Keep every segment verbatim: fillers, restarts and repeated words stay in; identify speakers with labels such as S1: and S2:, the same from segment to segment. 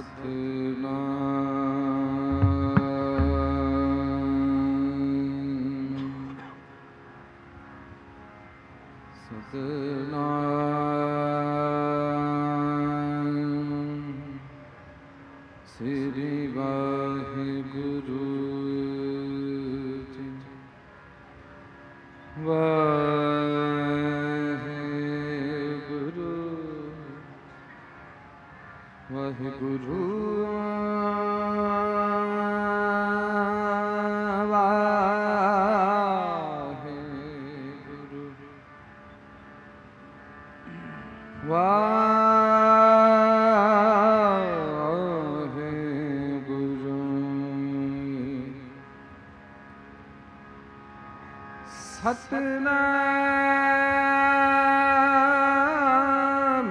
S1: सतनाम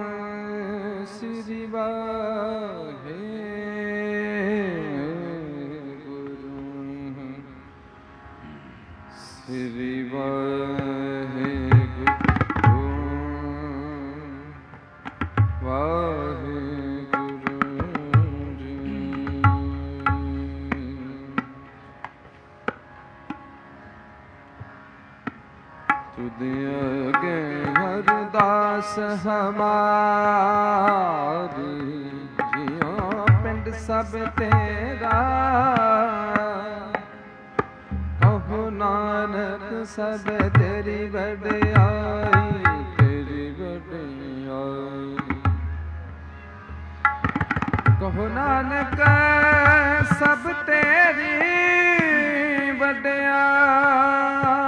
S1: श्री वाहे गुरु श्री वाहे गुरु वाहे अगे हरदास हमारी जियो पिंड सब तेरा कहो नानक सब तेरी वड्याई तेरी वड्याई कहो नानक सब तेरी वड्याई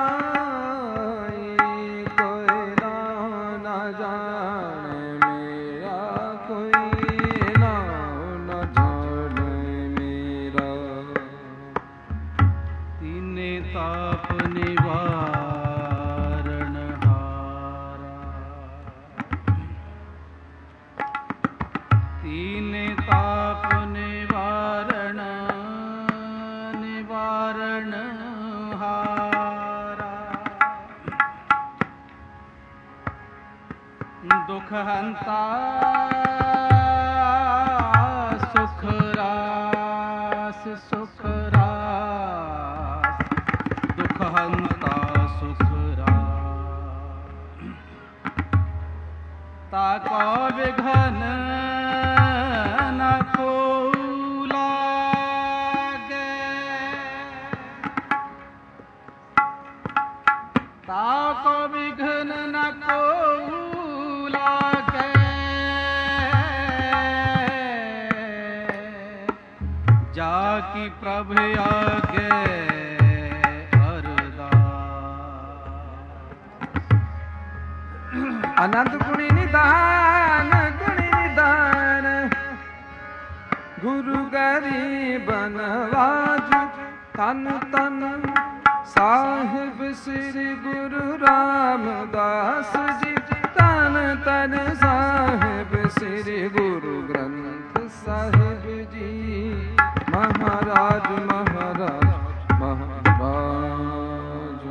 S1: दुख हंता सुख रास सुख रास दुख हंता सुख रास ताको विघन न को लागे ताको विघन न को जाकी प्रभु आगे अरदास अनंत गुणी निदान गुणी निदान गुरु गरीब नवाज तन तन साहिब श्री गुरु रामदास जी तन तन साहिब श्री गुरु ग्रंथ साहिब जी महाराज महाराज महाराज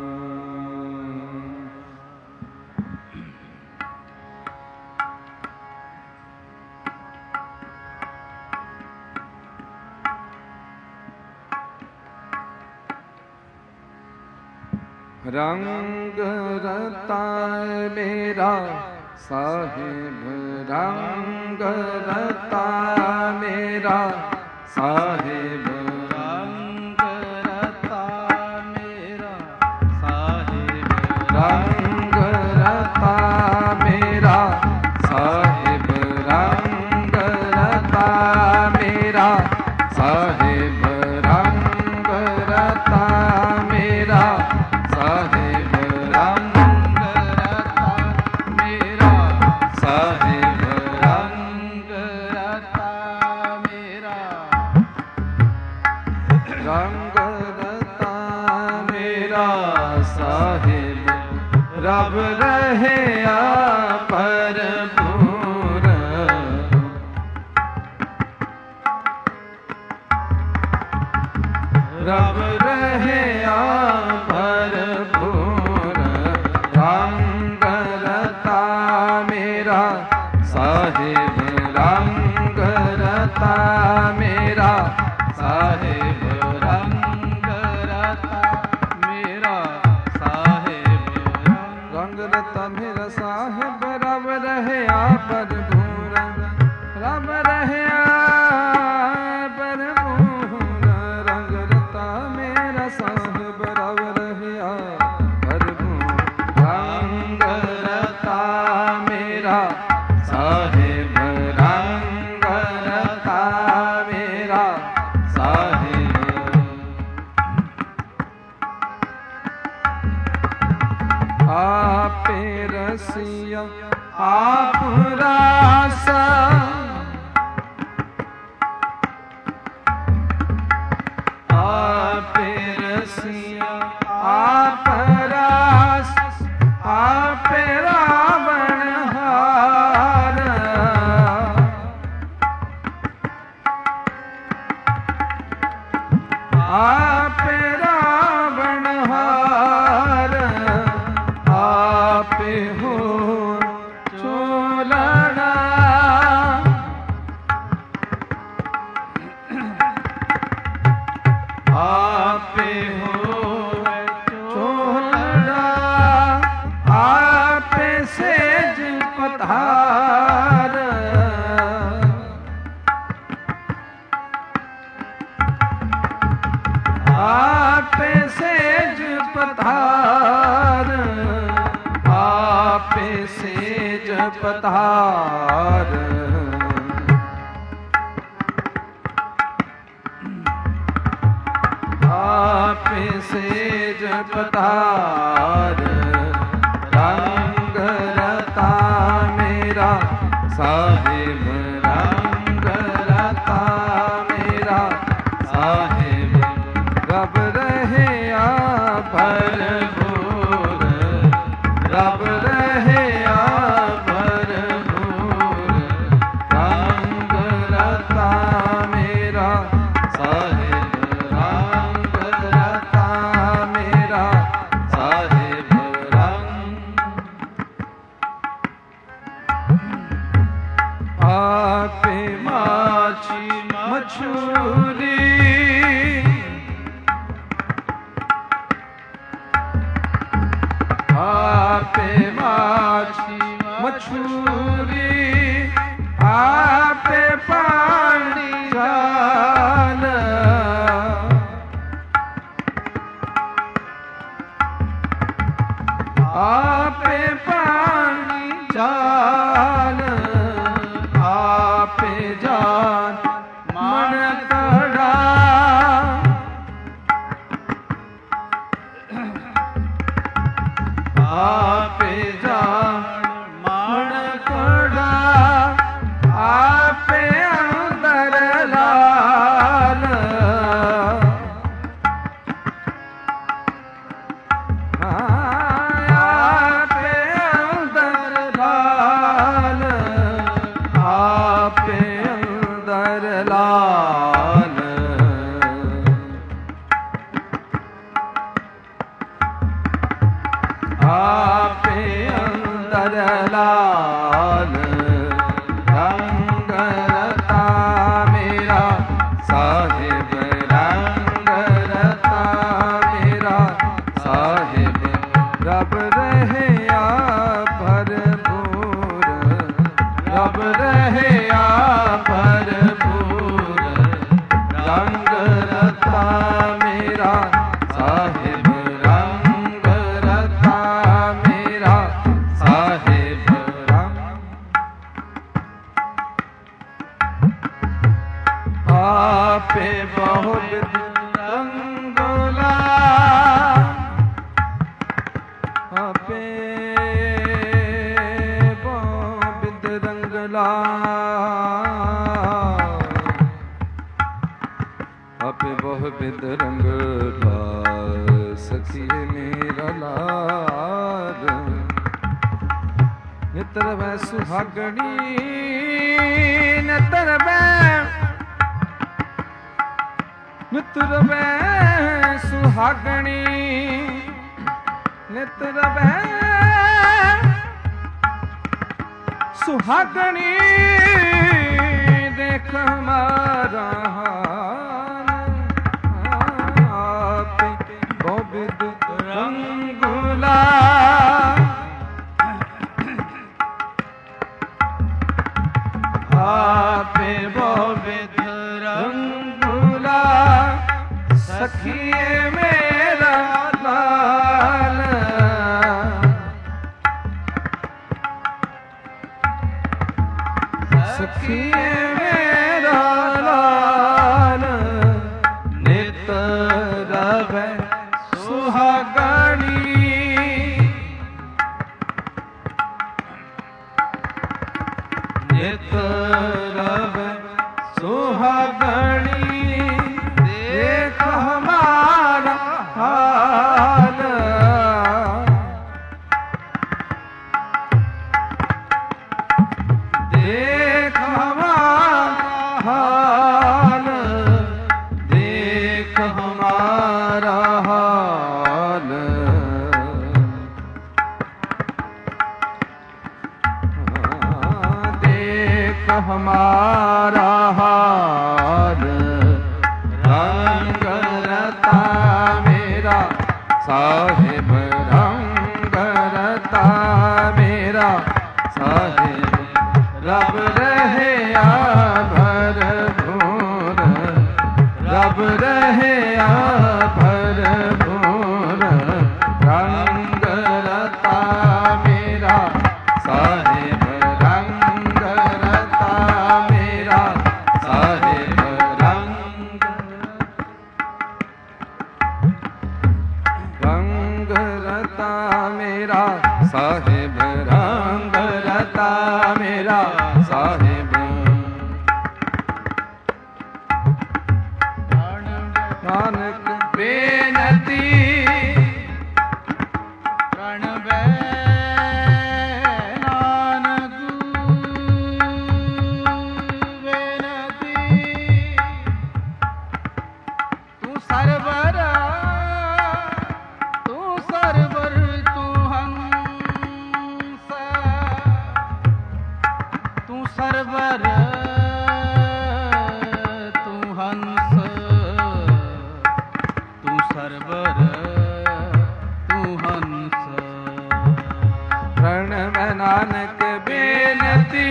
S1: रंग रता मेरा साहिब रंग रता मेरा साहिब रंग रता मेरा साहिब रंग रता मेरा साहिब रंग रता मेरा साहिब रंग रता मेरा साहिब रंग रता मेरा साहिब रंग रता रंग रता मेरा साहिब रब रहे पर पूर रब रहे पर पूर रंग रता मेरा साहिब रंग ਸਾਹਿਬ ਰਬ ਰਹਿਆ ਭਰਪੂਰ ਰਬ ਰਹਿਆ ਭਰਪੂਰ ਰੰਗ ਰਤਾ ਮੇਰਾ ਸਾਹਿਬ ਰਬ ਰਹਿਆ ਭਰਪੂਰ ਰੰਗ ਰਤਾ ਮੇਰਾ ਸਾਹਿਬ ਰੰਗ ਰਤਾ ਮੇਰਾ ਸਾਹਿਬ ਆਪੇ ਰਸੀਆ ਆਪ ਰਾਸਾ ਆਪੇ ਰਸੀਆ ਆਪ ਰਾਸ ਆਪੇ ਰਾਵਣ ਹਾਰ ਆਪੇ ਰਾਵਣ ਹਾਰ ਆਪੇ ਹੋ ਚੋਲਣਾ ਆਪੇ ਹੋ ਚੋਲਣਾ ਆਪੇ ਸੇਜ ਪਧਾਰ ਆਪੇ ਸੇਜ ਪਧਾਰ ਆਪੇ ਸੇਜ ਪਧਾਰ ਆਪੇ ਸੇਜ ਪਧਾਰ ਰੰਗ ਰਤਾ ਮੇਰਾ ਸਾਹਿਬ ਰੰਗ ਰਤਾ ਮੇਰਾ ਸਾਹਿਬ ਰਬ ਰਹਿਆ ਭਰਪੂਰ ਰਬ ਰਹਿਆ ਭਰਪੂਰ ਰੰਗ ਰਤਾ ਮੇਰਾ ਸਾਹਿਬ ਰੰਗ ਰਤਾ ਮੇਰਾ ਸਾਹਿਬ ਰੰਗ ਆਪੇ ਮਾਛੀ ਮਛੂਰੀ ਆਪੇ ਮਾਛੀ ਮਛੂਰੀ ਆਪੇ ਪਾਣੀ ਜਾਲ ਆਪੇ ਪਾਣੀ ਜਾਲ ਆਪੇ ਜਾਨ ਮਨ ਕੜਾ ਆਪੇ ਜਾਨ ਮਨ ਕੜਾ ਆਪੇ ਅੰਦਰ ਲਾਲ ਆਪੇ ਅੰਦਰ ਲਾਲ ਆਪੇ ਅੰਦਰ ਲਾਲ ਆਪੇ ਅੰਦਰ ਲਾਲ ਰੰਗ ਰਤਾ ਮੇਰਾ ਸਾਹਿਬ ਰੰਗ ਰਤਾ ਮੇਰਾ ਸਾਹਿਬ ਰਬ ਰਹਿਆ ਭਰਪੂਰ ਰਬ ਰਹਿਆ ਭਰਪੂਰ ਰੰਗ ਰਤਾ ਮੇਰਾ ਸਾਹਿਬ ਰੰਗ ਰਤਾ ਮੇਰਾ ਸਾਹਿਬ ਰੰਗ ਆਪੇ ਬਹੁ ਬਿਦ ਰੰਗੋਲਾ ਆਪੇ ਬਹੁ ਬਿਦ ਰੰਗਲਾ ਆਪੇ ਬਹੁ ਬਿਦ ਰੰਗਲਾ ਸਖੀਏ ਮੇਰਾ ਲਾਰ ਨਿਤਰ ਵੈ ਸੁਹਾਗਣੀ ਨਿਤਰ ਵੈ ਨਿਤਰ ਵੈ ਸੁਹਾਗਣੀ ਨਿਤਰ ਵੈ ਸੁਹਾਗਣੀ ਦੇਖ ਹਮਾਰਾ ਹਾਲ ਆਪੇ ਗੋਬਿੰਦ ਰੰਗੁਲਾ ਸੁਹਾਗਣੀ ਨਿਤ ਰਵੈ ਸੁਹਾਗਣੀ ਦੇਖ ਹਮਾਰਾ ਹਾਲ ਦੇਖ ਹਮਾਰਾ ਹਾਲ ਦੇਖ ਹਮਾਰਾ ਹਾਲ ਦੇਖ ਹਮਾਰਾ ਹਾਲ ਰੰਗ ਰਤਾ ਮੇਰਾ ਸਾਹਿਬ ਰੰਗ ਰਤਾ ਮੇਰਾ ਸਾਹਿਬ ਰਬ ਰਹਿਆ ਭਰਪੂਰ ਰਬ ਰਹਿਆ ਭਰਪੂਰ ਰੰਗ ਰਤਾ ਮੇਰਾ ਸਾਹਿਬ ਰੰਗ ਰਤਾ ਮੇਰਾ ਸਾਹਿਬ ਰੰਗ ਰੰਗ ਰਤਾ ਮੇਰਾ ਸਾਹਿਬ ਰੰਗ ਰਤਾ ਮੇਰਾ ਸਾਹਿਬ ਨਾਨਕ ਬੇਨਤੀ ਪ੍ਰਣ ਬੈ ਨਾਨਕ ਬੇਨਤੀ ਤੂੰ ਸਰਵਰ ਤੂੰ ਸਰਵਰ ਤੂੰ ਹੰਸ ਤੂੰ ਸਰਵਰ ਤੂੰ ਹੰਸ ਤੂੰ ਸਰਵਰ ਤੂੰ ਹੰਸ ਪ੍ਰਣ ਮੈਂ ਨਾਨਕ ਬੇਨਤੀ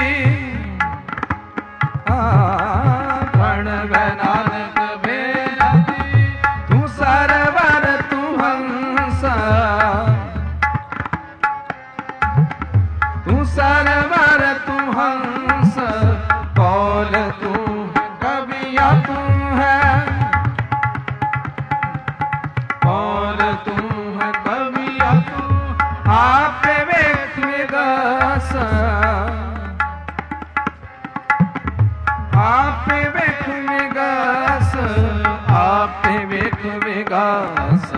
S1: ਪ੍ਰਣ ਮੈਂ ਨਾਨਕ ਬੇਨਤੀ ਤੂੰ ਸਰਵਰ ਤੂੰ ਹੰਸ ਤੂੰ ਸਰਵਰ ਤੂੰ ਹੰਸ ਕੌਲ ਤੂੰ ਕਵੀਆ ਤੂੰ ਹੈ ਕੌਲ ਤੂੰ ਹੈ ਕਵੀਆ ਤੂੰ ਆਪੇ ਵੇਖ ਵਿਗਾਸ ਆਪੇ ਵੇਖ ਵਿਗਾਸ ਆਪੇ ਵੇਖ ਵਿਗਾਸ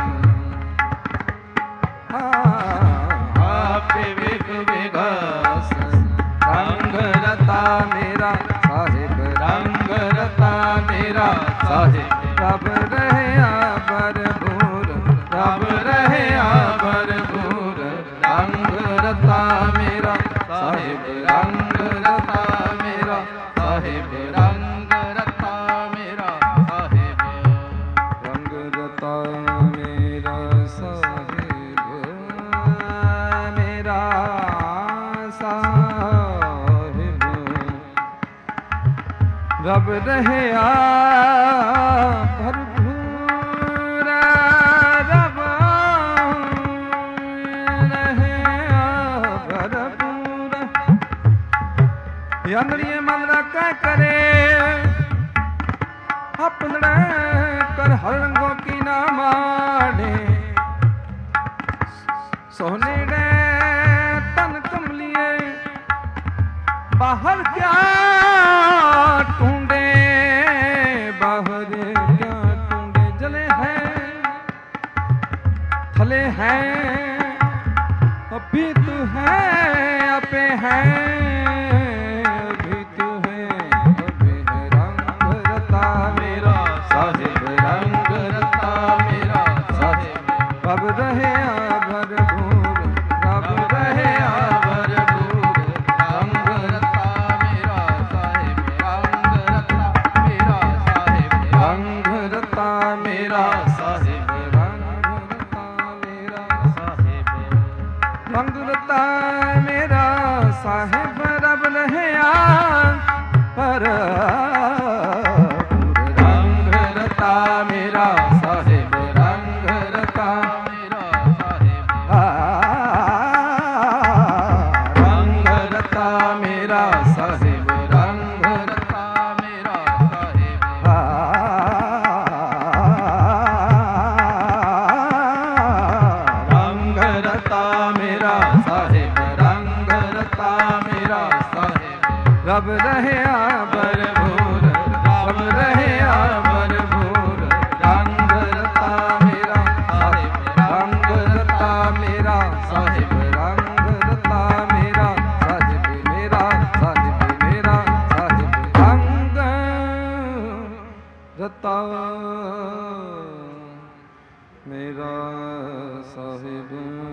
S1: ਆਪੇ ਵੇਖ ਵਿਗਾਸ ਰੰਗ ਰਤਾ ਮੇਰਾ ਸਾਹਿਬ ਰੰਗ ਰਤਾ ਮੇਰਾ ਸਾਹਿਬ ਰਬ ਰਹਿਆ ਭਰਪੂਰ ਰਬ ਰਹਿਆ ਭਰਪੂਰ ਰੰਗ ਰਤਾ ਮੇਰਾ ਸਾਹਿਬ ਰੰਗ ਰਤਾ ਮੇਰਾ ਸਾਹਿਬ ਰੰਗ ਰਤਾ ਮੇਰਾ ਸਾਹਿਬ ਰੰਗ ਰਤਾ ਮੇਰਾ ਸਾਹਿਬ ਮੇਰਾ ਸਾਹਿਬ ਰਬ ਰਹਿਆ ਭਰਪੂਰ ਰਬ ਰਹਿਆ ਭਰਪੂਰ ਅੰਦਰੀਏ ਮਨ ਰੱਖੈ ਕਰੇ ਆਪਣੜੇ ਕਰ ਹਰ ਰੰਗੋਂ ਕੀ ਨਾ ਮਾੜੇ ਸੋਹਣੇੜੇ ਤਨ ਕਮਲੀਏ ਬਾਹਰ ਕਿਆ ਢੂੰਡੇ ਬਾਹਰ ਕਿਆ ਢੂੰਡੇ ਜਲੇ ਹੈ ਥਲੇ ਹੈ अभी तू है अपे है अभी तू है अभी है रंग रता मेरा साहिब रंग रता मेरा साहिब अब रहे भरपूर अब रहे भरपूर रंग रता मेरा साहिब रंग रता मेरा साहिब रंग रता मेरा साहिब रंग रता मेरा साहिब रब रहया पर रंग रता मेरा साहिब रंग रता मेरा ਰਹਿਆ ਭਰਪੂਰ, ਸਭ ਰਹਿਆ ਭਰਪੂਰ। ਰੰਗ ਰਤਾ ਮੇਰਾ ਸਾਹਿਬ, ਰੰਗ ਰਤਾ ਮੇਰਾ ਸਾਹਿਬ, ਰੰਗ ਰਤਾ ਮੇਰਾ ਸਾਹਿਬ, ਮੇਰਾ ਸਾਹਿਬ, ਮੇਰਾ ਸਾਹਿਬ। ਰੰਗ ਰਤਾ ਮੇਰਾ ਸਾਹਿਬ।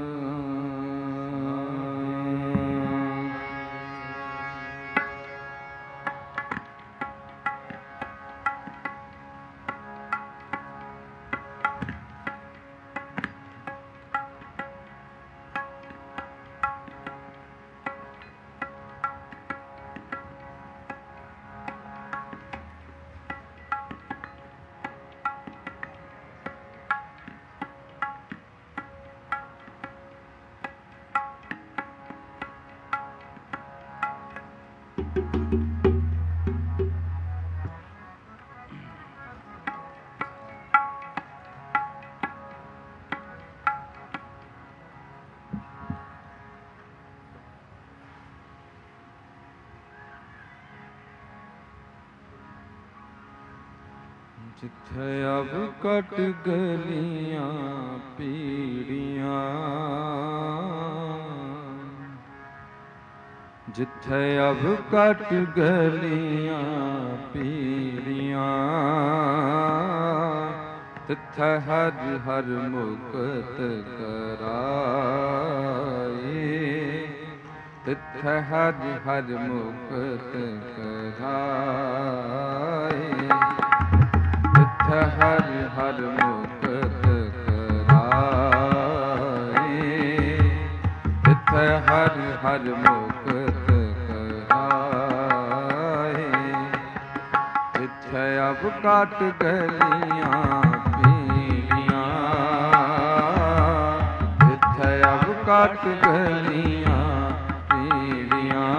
S1: ਜਿੱਥੇ ਅਬ ਕਟ ਗਲੀਆਂ ਪੀੜੀਆਂ, ਜਿੱਥੇ ਅਬ ਕਟ ਗਲੀਆਂ ਪੀੜੀਆਂ, ਤਿੱਥੇ ਹਰ ਹਰ ਮੁਕਤ ਕਰਾਏ, ਤਿੱਥੇ ਹਰ ਹਰ ਮੁਕਤ ਕਰਾਏ, ਤਿੱਥੇ ਹਰ ਹਰ ਮੁਕਤ ਕਰਾਏ, ਤਿੱਥੇ ਹਰ ਹਰ ਮੁਕਤ ਕਰਾਏ। ਜਿੱਥੇ ਅਬ ਕਟ ਗਲੀਆਂ ਪੀੜੀਆਂ, ਜਿੱਥੇ ਅਬ ਕਟ ਗਲੀਆਂ ਪੀੜੀਆਂ,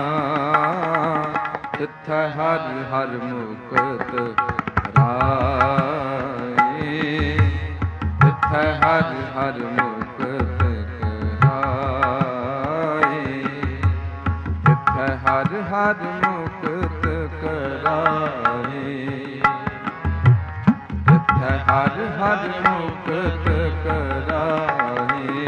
S1: ਤਿੱਥੇ ਹਰ ਹਰ ਮੁਕਤ ਕਰਾਏ, ਤਿੱਥੇ ਹਰ ਹਰ ਮੁਕਤ ਕਰਾਏ, ਤਿੱਥੇ ਹਰ ਹਰ ਮੁਕਤ ਕਰਾਏ, ਤਿੱਥੇ ਹਰ ਹਰ ਮੁਕਤ ਕਰਾਏ।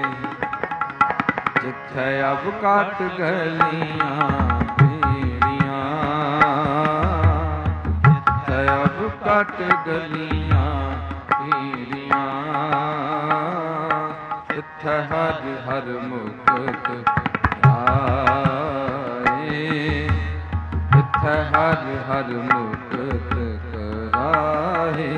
S1: ਜਿੱਥੇ ਅਬ ਕਟ ਗਲੀਆਂ ਪੀੜੀਆਂ, ਜਿੱਥੇ ਅਬ ਕਟ ਗਲੀਆਂ ਪੀੜੀਆਂ, ਤਿੱਥੇ ਹਰ ਹਰ ਮੁਕਤ ਕਰਾਏ, ਤਿੱਥੇ ਹਰ ਹਰ ਮੁਕਤ ਕਰਾਏ।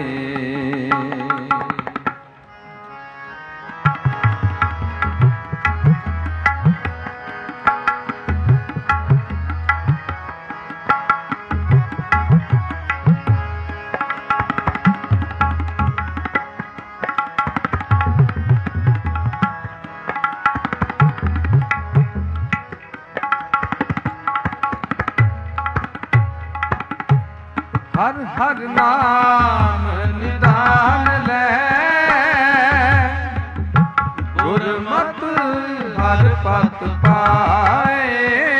S1: ਹਰ ਹਰ ਨਾਮ ਨਿਦਾਨ ਲੈ, ਗੁਰਮਤਿ ਹਰ ਪਤ ਪਾਏ।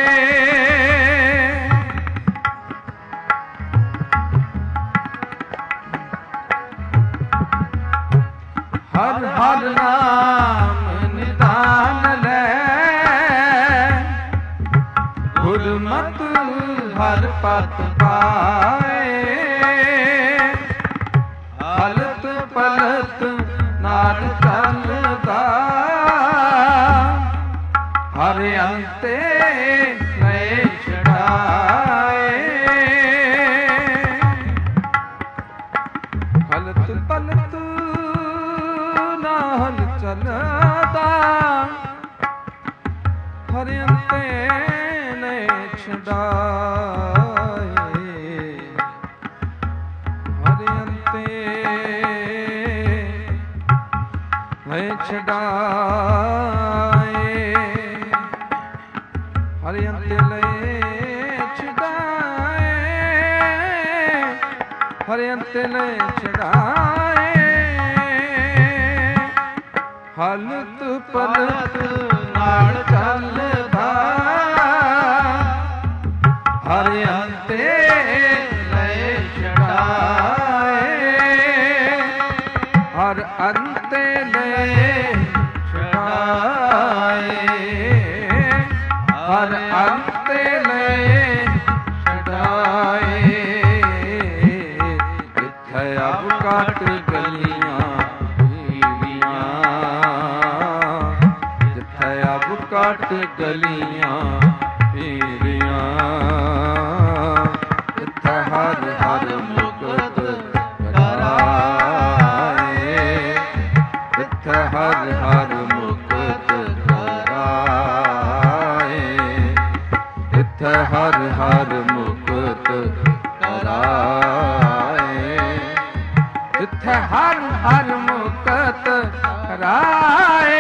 S1: ਹਰ ਹਰ ਨਾਮ ਨਿਦਾਨ ਲੈ, ਗੁਰਮਤਿ ਹਰ ਪਤ ਪਾਏ। ਹਲਤ ਪਲਤ ਨਾਲ ਚੱਲਦਾ, ਹਰ ਅੰਤੇ ਨਏ ਛੜਾਏ। ਹਲਤ ਪਲਤ ਨਾਲ ਚੱਲਦਾ, ਹਰ ਅੰਤੇ ਨਏ ਛੜਾਏ। ਹਰ ਅੰਤੇ ਨਏ ਛੜਾਏ, ਹਰ ਅੰਤੇ ਨਏ ਛੜਾਏ, ਹਰ ਅੰਤੇ ਨਏ ਛੜਾਏ। ਹਲਤ ਪਲਤ ਨਾਲ ਚੱਲਦਾ, ਹਰ ਲੈ ਛਡਾਏ, ਹਰ ਅੰਤ ਲੈ ਛਡਾਏ। ਇੱਥੇ ਅਬ ਕੱਟ ਗਲੀਆਂ ਪੀੜੀਆਂ, ਜਿੱਥੇ ਅਬ ਕੱਟ ਗਲੀਆਂ ਪੀੜੀਆਂ, ਇੱਥੇ ਹਰ ਹਰ ਮੁਕਤ ਕਰਾਏ, ਇੱਥੇ ਹਰ ਹਰ ਮੁਕਤ ਕਰਾਏ, ਇੱਥੇ ਹਰ ਹਰ ਮੁਕਤ ਕਰਾਏ, ਇੱਥੇ ਹਰ ਹਰ ਮੁਕਤ ਕਰਾਏ।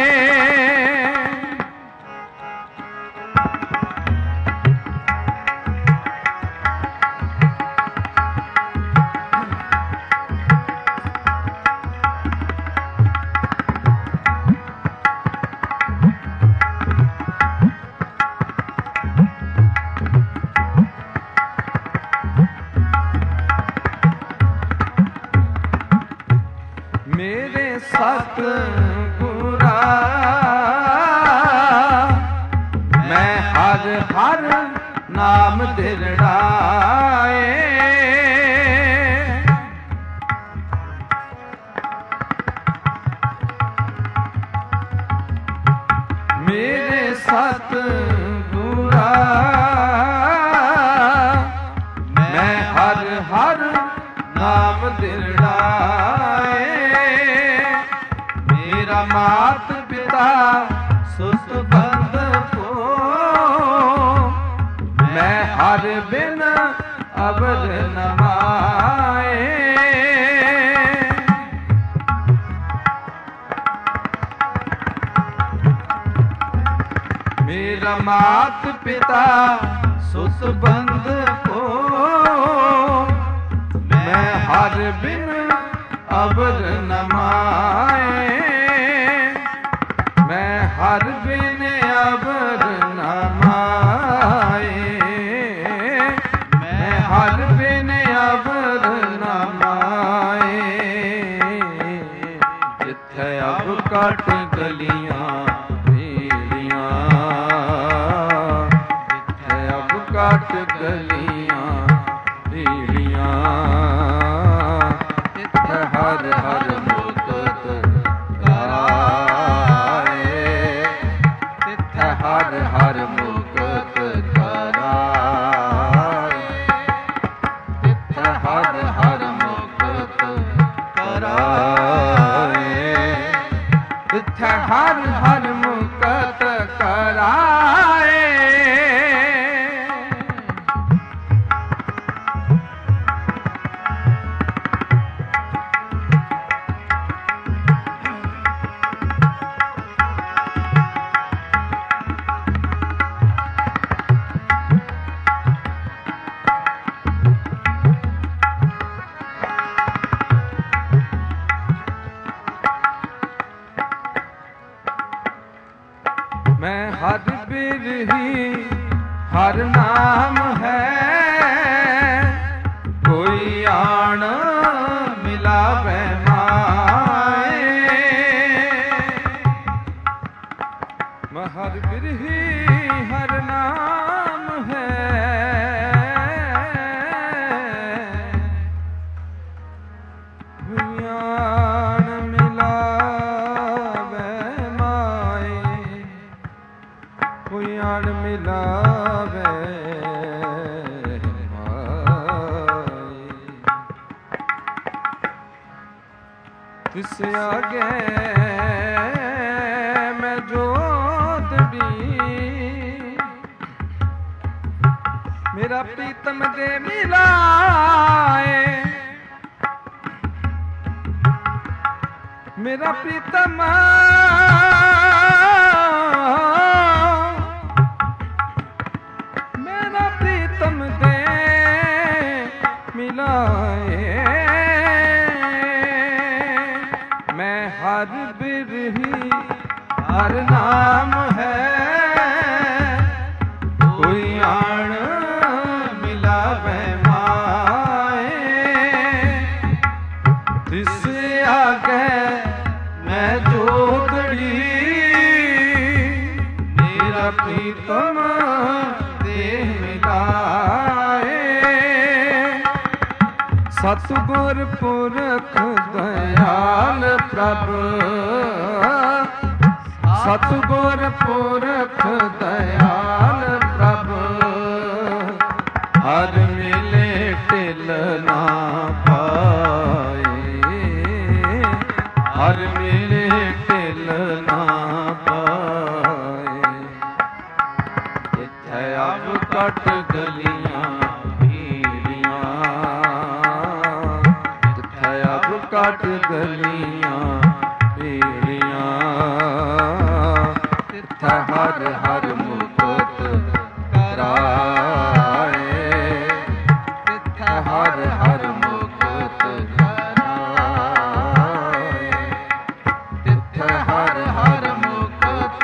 S1: ਮੇਰੇ ਸਤ ਗੁਰਾ ਮੈਂ ਹਰ ਹਰ ਨਾਮ ਦਿਰੜਾਏ, ਮੇਰੇ ਸਤ ਗੁਰਾ ਮੈਂ ਹਰ ਹਰ ਨਾਮ ਦਿਰੜਾਏ। ਮੇਰਾ ਮਾਤ ਪਿਤਾ ਸੁਤ ਬੰਧ ਕੋ, ਮੈਂ ਹਰ ਬਿਨ ਅਬਦ ਨ ਮਾਏ। ਮੇਰਾ ਮਾਤ ਪਿਤਾ ਸੁਤ ਬੰਧ ਕੋ, ਮੈਂ ਹਰ ਬਿਨ ਅਬਦ ਨ ਮਾਏ। ਮੈਂ ਹਰ ਬਿਨ ਅਬਦ ਨ ਮਾਏ, ਮੈਂ ਹਰ ਬਿਨ ਅਬਦ ਨ ਮਾਏ। ਜਿੱਥੇ ਅਬ ਕੱਟ ਗਲੀਆਂ ਪੀੜੀਆਂ, ਜਿੱਥੇ ਅਬ ਕੱਟ ਗਲੀਆਂ ਪੀੜੀਆਂ, ਇੱਥੇ ਹਰ ਹਰ ਮੁਕਤ ਕਰਾਏ, ਇੱਥੇ ਹਰ ਹਰ ਮੁਕਤ ਕਰਾਏ, ਇੱਥੇ ਹਰ ਹਰ ਮੁਕਤ ਕਰਾਏ, ਇੱਥੇ ਹਰ ਹਰ ਮੁਕਤ ਕਰਾਏ। मैं हर बिरही हर नाम है, कोई आण मिलावे माए। मैं हर बिरही हर नाम है, कोई आण मिलावे माए, कोई आण मिलावे माए। तिस आगे मैं जोतड़ी, मेरा प्रीतम दे मिलाए, मेरा प्रीतम मेरा प्रीतम दे मिलाए। मैं हर बिरही हर नाम है, कोई आण मिलावे माए। तिस आगे मैं ਪ੍ਰੀਤਮ ਦੇਹ ਮਿਲਾਏ। ਸਤਿਗੁਰ ਪੁਰਖ ਦਇਆਲ ਪ੍ਰਭ, ਸਤਿਗੁਰ ਪੁਰਖ ਦਇਆਲ ਪ੍ਰਭ, ਹਰ ਮਿਲੇ ਢਿਲ ਨਾ ਪਾਏ, ਹਰ ਮਿਲੇ ਢਿਲ ਨਾ ਪਾਏ। ਇੱਥੇ ਅਬ ਕੱਟ ਗਲੀਆਂ ਭੀੜੀਆਂ, ਇੱਥੇ ਅਬ ਕੱਟ ਗਲੀਆਂ ਭੀੜੀਆਂ, ਤਿੱਥੈ ਹਰ ਹਰ ਮੁਕਤ ਕਰਾਏ, ਤਿੱਥੈ ਹਰ ਹਰ ਮੁਕਤ ਕਰਾਏ, ਤਿੱਥੈ ਹਰ ਹਰ ਮੁਕਤ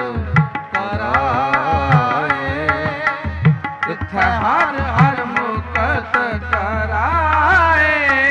S1: ਕਰਾਏ, ਤਿੱਥੈ ਹਰ ਹਰ ਮੁਕਤ ਕਰਾਏ।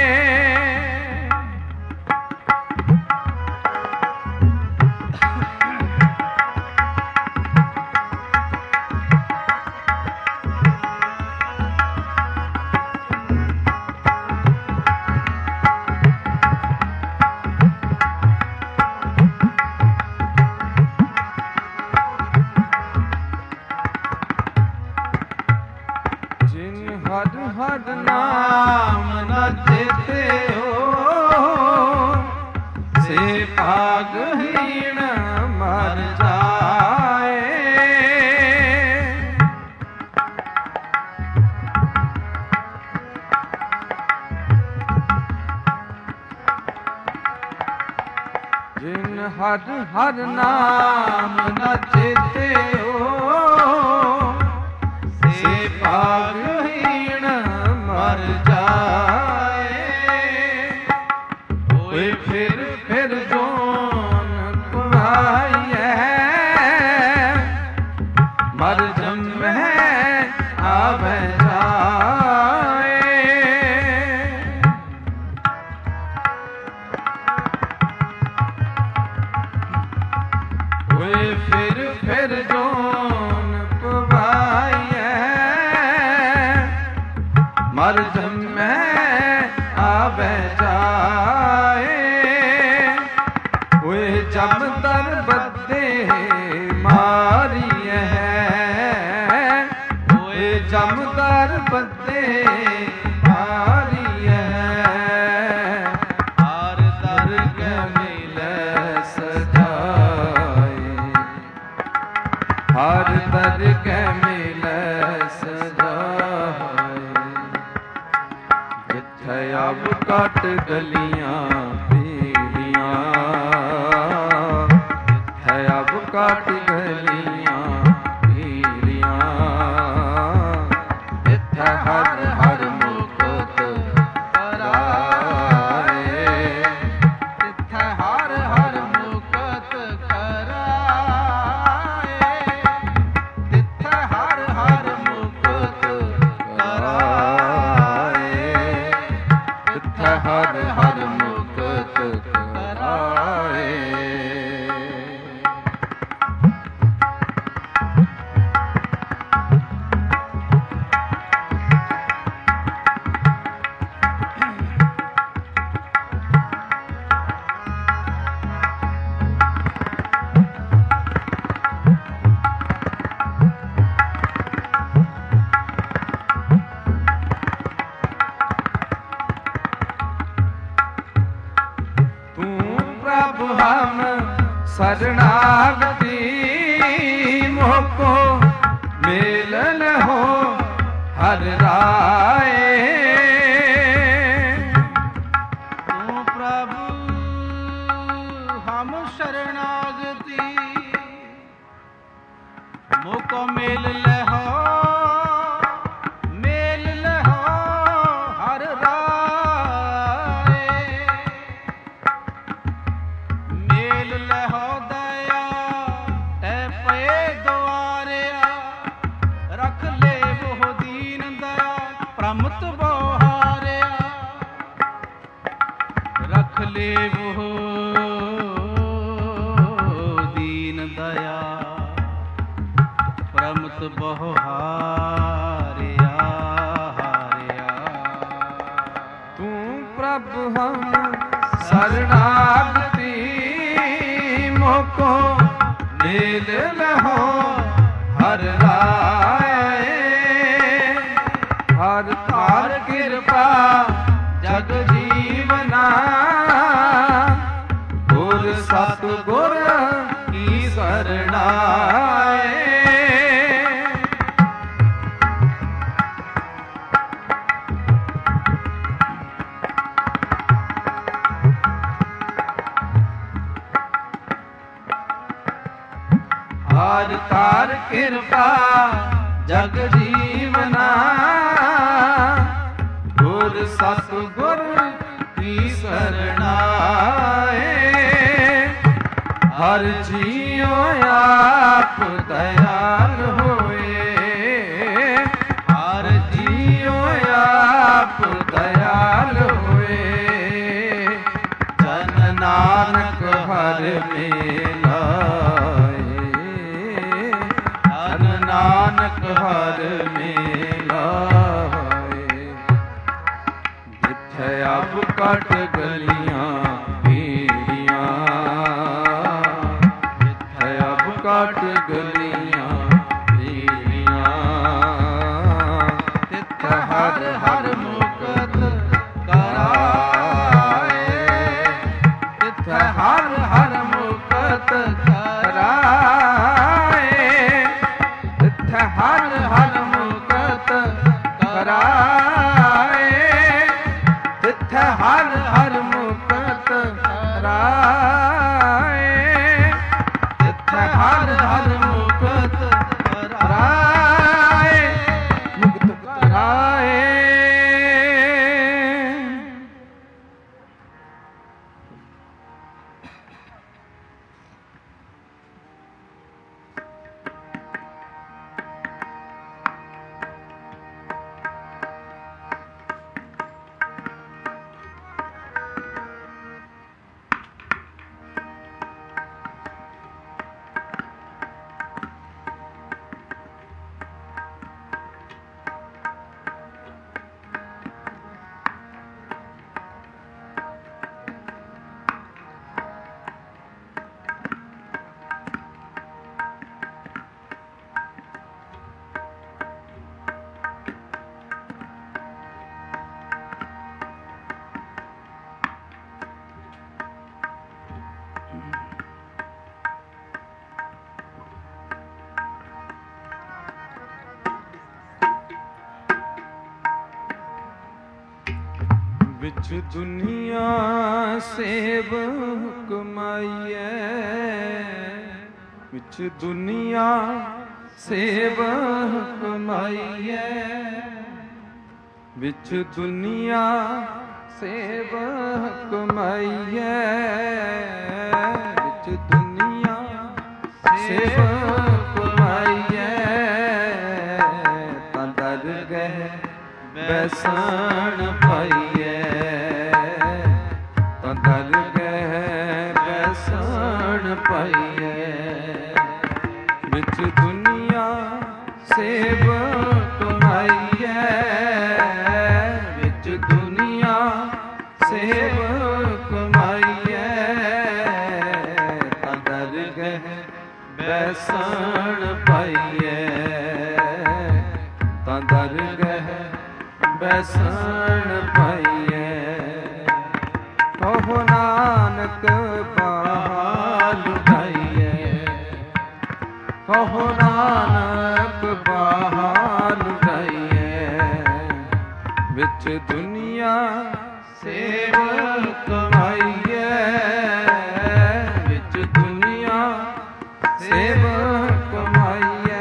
S1: ਹਰ ਹਰ ਨਾਮ ਨ ਚੇਤਿਓ, ਸੇ ਭਾਗਹੀਣ ਮਰ ਜਾਏ। ਜਿਨ ਹਰ ਹਰ ਨਾਮ ਨ ਚੇਤਿਓ, ਸੇ ਭਾਗਹੀਣ ਮਰ ਜਾਏ। ਹੋਏ ਫਿਰ ਫਿਰ ਜੋਨ ਪੁਆਈਐ, ਮਰ ਜੰਮੈ ਆਵੈ ਜਾਏ। ਹੋਏ ਫਿਰ ਫਿਰ ਜੋਨ ਪੁਆਈਐ, ਮਰ ਜੰਮੈ ਆਵੈ ਜਾਏ। ਹੋਏ ਜਮ ਦਰ ਬੱਦੇ ਮਾਰੀਐ, ਹੋਏ ਜਮ ਦਰ ਬੱਦੇ ਮਾਰੀਐ, ਹਰ ਦਰਗਹਿ ਮਿਲੈ ਸਜਾਏ, ਹਰ ਦਰਗਹਿ ਮਿਲੈ ਸਜਾਏ। ਜਿੱਥੇ ਅਬ ਕੱਟ ਗਲੀਆਂ ਭੀੜੀਆਂ, ਜਿੱਥੇ ਅਬ ਕੱਟ ਗਲੀਆਂ ਭੀੜੀਆਂ, ਜਿੱਥੇ ਹਰ ਹਰ ਮੁਕਤ ਕਰਾਏ, ਜਿੱਥੇ ਹਰ ਹਰ ਮੁਕਤ ਕਰਾਏ, ਜਿੱਥੇ ਹਰ ਹਰ ਮੁਕਤ ਕਰਾਏ, ਜਿੱਥੇ ਹਰ ਹਰ ਮੁਕਤ ਕਰਾਏ। ਹਮ ਸਰਣਾਗਤੀ ਮੋਕੋ ਮੇਲਨ ਹੋ ਹਰ ਰਾਏ। ਤੂੰ ਪ੍ਰਭੂ ਹਮ ਸਰਣਾਗਤੀ ਮੋਕੋ ਮੇਲ ਲਹੋ ਪ੍ਰਮਤ ਬਹਾਰਿਆ ਰਖ ਲੈ ਵੋ ਦੀਨ ਦਇਆ।
S2: ਬਹੁ ਹਾਰਿਆ ਹਾਰਿਆ।
S1: ਤੂੰ ਪ੍ਰਭ ਹਮ ਸਰਣਾਗਤੀ ਮੋਕੋ ਨੀਲ ਲਹੋ ਹਰ ਰਾਏ। ਹਰ ਤਾਰ ਕਿਰਪਾ ਜਗ ਜੀਵਨਾ ਗੁਰ ਸਤ ਗੁਰ ਕੀ ਸਰਣਾਏ। ਹਰ ਤਾਰ ਕਿਰਪਾ ਜਗ ਜੀਵਨਾ ਗੁਰ ਸਤ ਗੁਰ ਕੀ ਸਰਣਾਏ। ਹਰ ਜੀਉ ਆਪ ਦਇਆਲ ਹੋਏ। ਹਰ ਜੀਉ ਆਪ ਦਇਆਲ ਹੋਏ। ਜਨ ਨਾਨਕ ਹਰ ਮਿਲਾਏ। ਜਨ ਨਾਨਕ ਹਰ ਮਿਲਾਏ। ਜਿੱਥੇ ਅਬ ਕਟ ਗਲੀਆਂ ਪੀੜੀਆਂ। ਜਿੱਥੇ ਅਬ ਕਟ ਗਲੀਆਂ ਪੀੜੀਆਂ। ਤਿੱਥੇ ਹਰ ਹਰ ਮੁਕਤ ਕਰਾਏ। ਤਿੱਥੇ ਹਰ ਹਰ ਮੁਕਤ ਕਰਾਏ। ਤਿੱਥੇ ਹਰ ਹਰ ਮੁਕਤ ਕਰਾਏ। ਤਿੱਥੇ ਹਰ ਹਰ ਮੁਕਤ ਕਰਾਏ। ਤਿੱਥੇ ਹਰ ਹਰ ਮੁਕਤ ਕਰਾਏ। ਮੁਕਤ ਕਰਾਏ। ਵਿਚ ਦੁਨੀਆ ਸੇਵ ਕਮਾਈਐ। ਵਿਚ ਦੁਨੀਆ ਸੇਵ ਕਮਾਈਐ। ਵਿਚ ਦੁਨੀਆ ਸੇਵ ਕਮਾਈਐ। ਵਿਚ ਦੁਨੀਆ ਸੇਵ ਕਮਾਈਐ। ਤਾਂ ਦਰਗਹਿ ਬੈਸਣ ਪਾਈਐ। ਤਾਂ ਦਰਗਹਿ ਬੈਸਣ ਪਾਈਐ। ਵਿਚ ਦੁਨੀਆ ਸੇਵ ਕਮਾਈਐ। ਵਿਚ ਦੁਨੀਆ ਸੇਵ ਕਮਾਈਐ। ਤਾਂ ਦਰਗਹਿ ਬੈਸਣ ਪਾਈਐ। ਤਾਂ ਦਰਗਹਿ ਬੈਸਣ ਪਾਈਐ। ਕਹੋ ਨਾਨਕ ਬਾਲ ਲੁਟਾਈਐ। ਕਹੋ ਨਾਨਕ ਬਾਲ ਲੁਟਾਈਐ। ਵਿੱਚ ਦੁਨੀਆ ਸੇਵ ਕਮਾਈਐ। ਵਿੱਚ ਦੁਨੀਆ ਸੇਵ ਕਮਾਈਐ।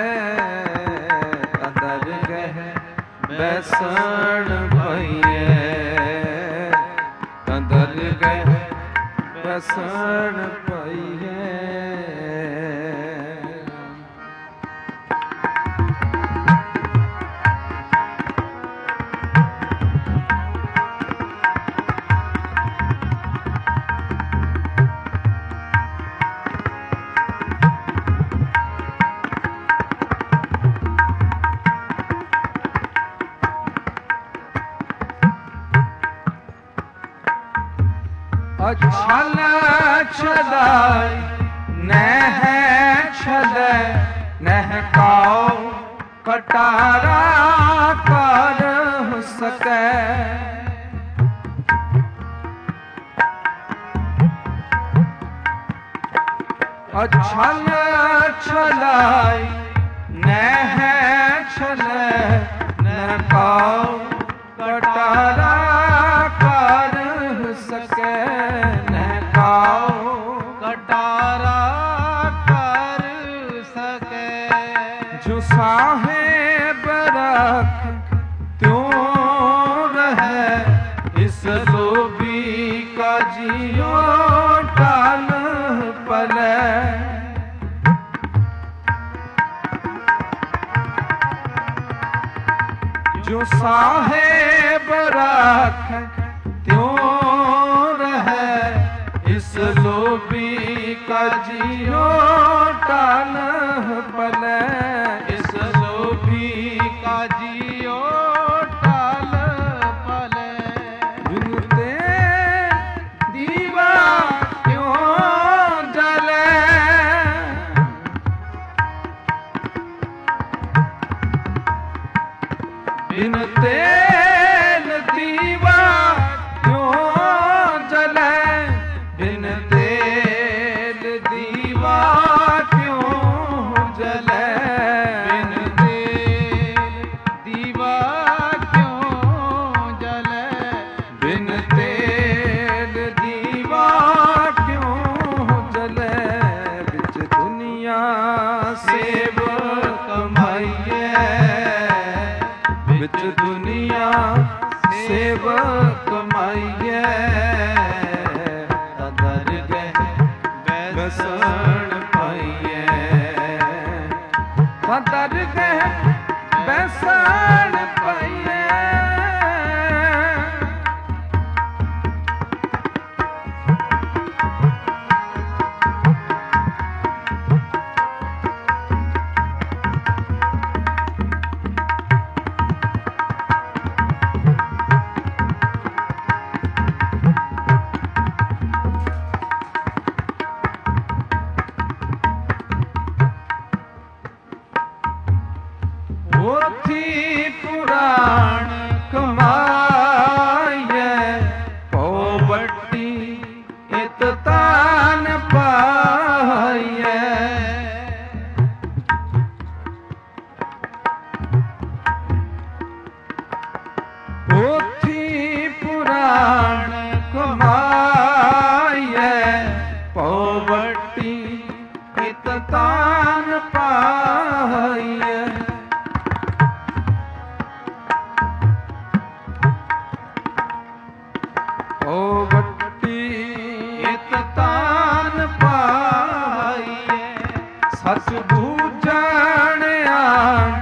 S1: ਤਾਂ ਦਰਗਹਿ ਬੈਸਣ ਪਾਈਐ। ਤਾਂ ਦਰਗਹਿ ਬੈਸਣ ਪਾਈਐ। छल छलाई नह छलै नह काओ कटारा कर सकै। छल छलाई नह छलै नह काओ कटारा कर सकै। नह काओ
S2: कटारा कर सके।
S1: जो साहेब रख त्यों रहे इस लोभी का जियो टाल पले। जो साहेब रख त्यों रहे इस लोभी का जियो टाल पले।
S2: इस लोभी का जियो टाल पले।
S1: बिनते दीवा क्यों जले बिन तेल दीवा क्यों जले। बिन तेल दीवा क्यों जले।
S2: बिन तेल दीवा क्यों जले।
S1: बिन तेल दीवा क्यों जले। बिच दुनिया सेव कमाइए बिच दुनिया सेव कमाइए।
S2: दर गह
S1: बसण पाइए दर गह बसण पाइए। पोथी पुराण कमाइए पोवटी इत तान पाइए। पोथी पुराण कमाइए पोवटी इत तान पाइए। पोवटी इत तान पाइए। सच बूझण आन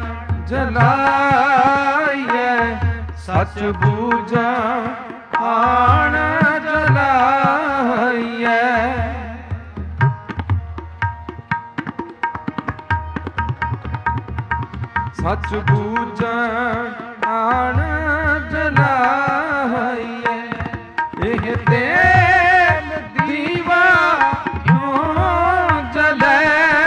S1: जलाइए। सच बूझण आन जलाइए। सच बूझण आन जलाइए। एह तेल दीवा क्यों जले।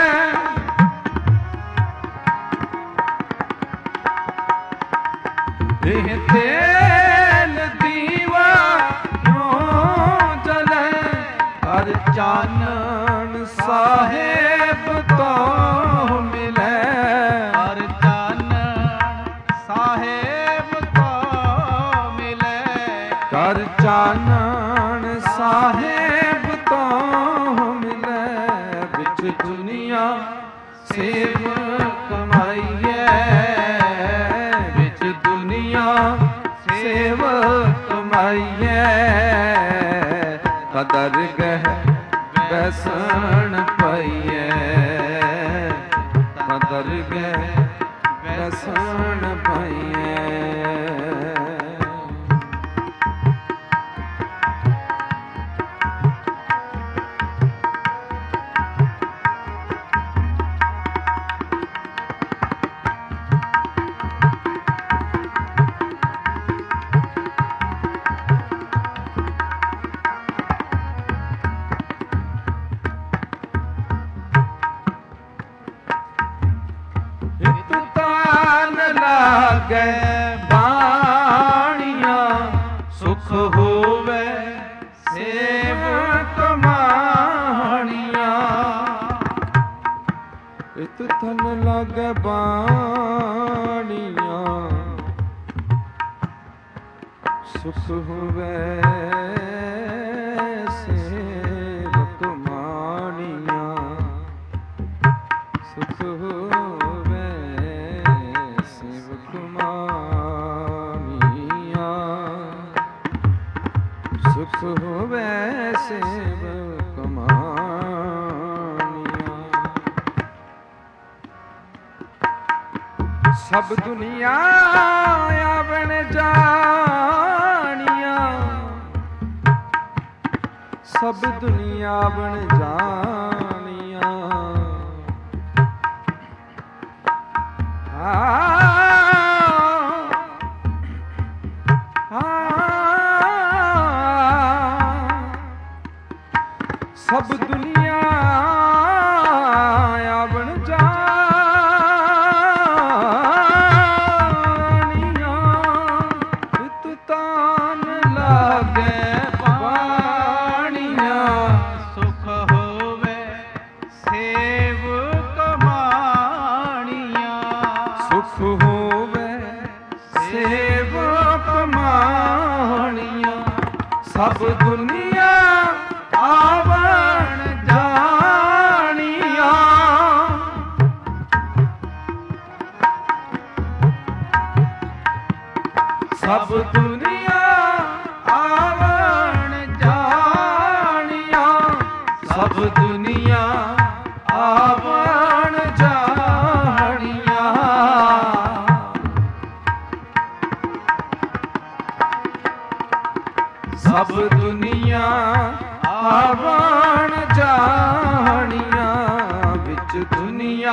S1: एह तेल दीवा क्यों जले। हर चानन साहेब तो मिले।
S2: हर चानन साहेब तो मिले।
S1: कर चानन साहेब तो मिले। बिच दुनिया सेव कमाइए बिच दुनिया सेव कमाइए। कदर गह बसण पाइए कदर गह बसण पाइए।
S2: ਲਾਗੈ ਬਾਣੀਆਂ, ਸੁਖ ਹੋਵੇ ਸੇਵਕ ਮਾਣੀਆਂ।
S1: ਇਤ ਤਨ ਲਾਗੈ ਬਾਣੀਆਂ, ਸੁਖ ਹੋਵੇ ਸੇਵਕ ਮਾਣੀਆਂ, ਸੁਖ ਹੋਵੇ ਸੇਵਕ ਮਾਣੀਆਂ, ਸੁਖ ਹੋਵੇ ਸੇਵਕ ਮਾਣੀਆਂ। ਸਭ ਦੁਨੀਆ ਆਵਣ ਜਾਣੀਆਂ, ਸਭ ਦੁਨੀਆ ਆਵਣ ਜਾਣੀਆਂ। ਆ ਸਭ ਦੁਨੀਆ ਆਵਣ ਜਾਣੀਆਂ। ਇਤ ਤਾਨ ਲਾਗੈ ਬਾਣੀਆਂ,
S2: ਸੁਖ ਹੋਵੇ ਸੇਵਕ ਮਾਣੀਆਂ,
S1: ਸੁਖ ਹੋਵੇ ਸੇਵਕ ਮਾਣੀਆਂ। ਸਭ ਦੁਨੀਆ ਆਵਣ ਜਾਣੀਆਂ। ਸਭ ਦੁਨੀਆ ਆਵਣ ਜਾਣੀਆਂ, ਸਭ ਦੁਨੀਆ ਆਵਣ ਜਾਣੀਆਂ। ਸਭ ਦੁਨੀਆ ਆਵਣ ਜਾਣੀਆਂ। ਵਿੱਚ ਦੁਨੀਆ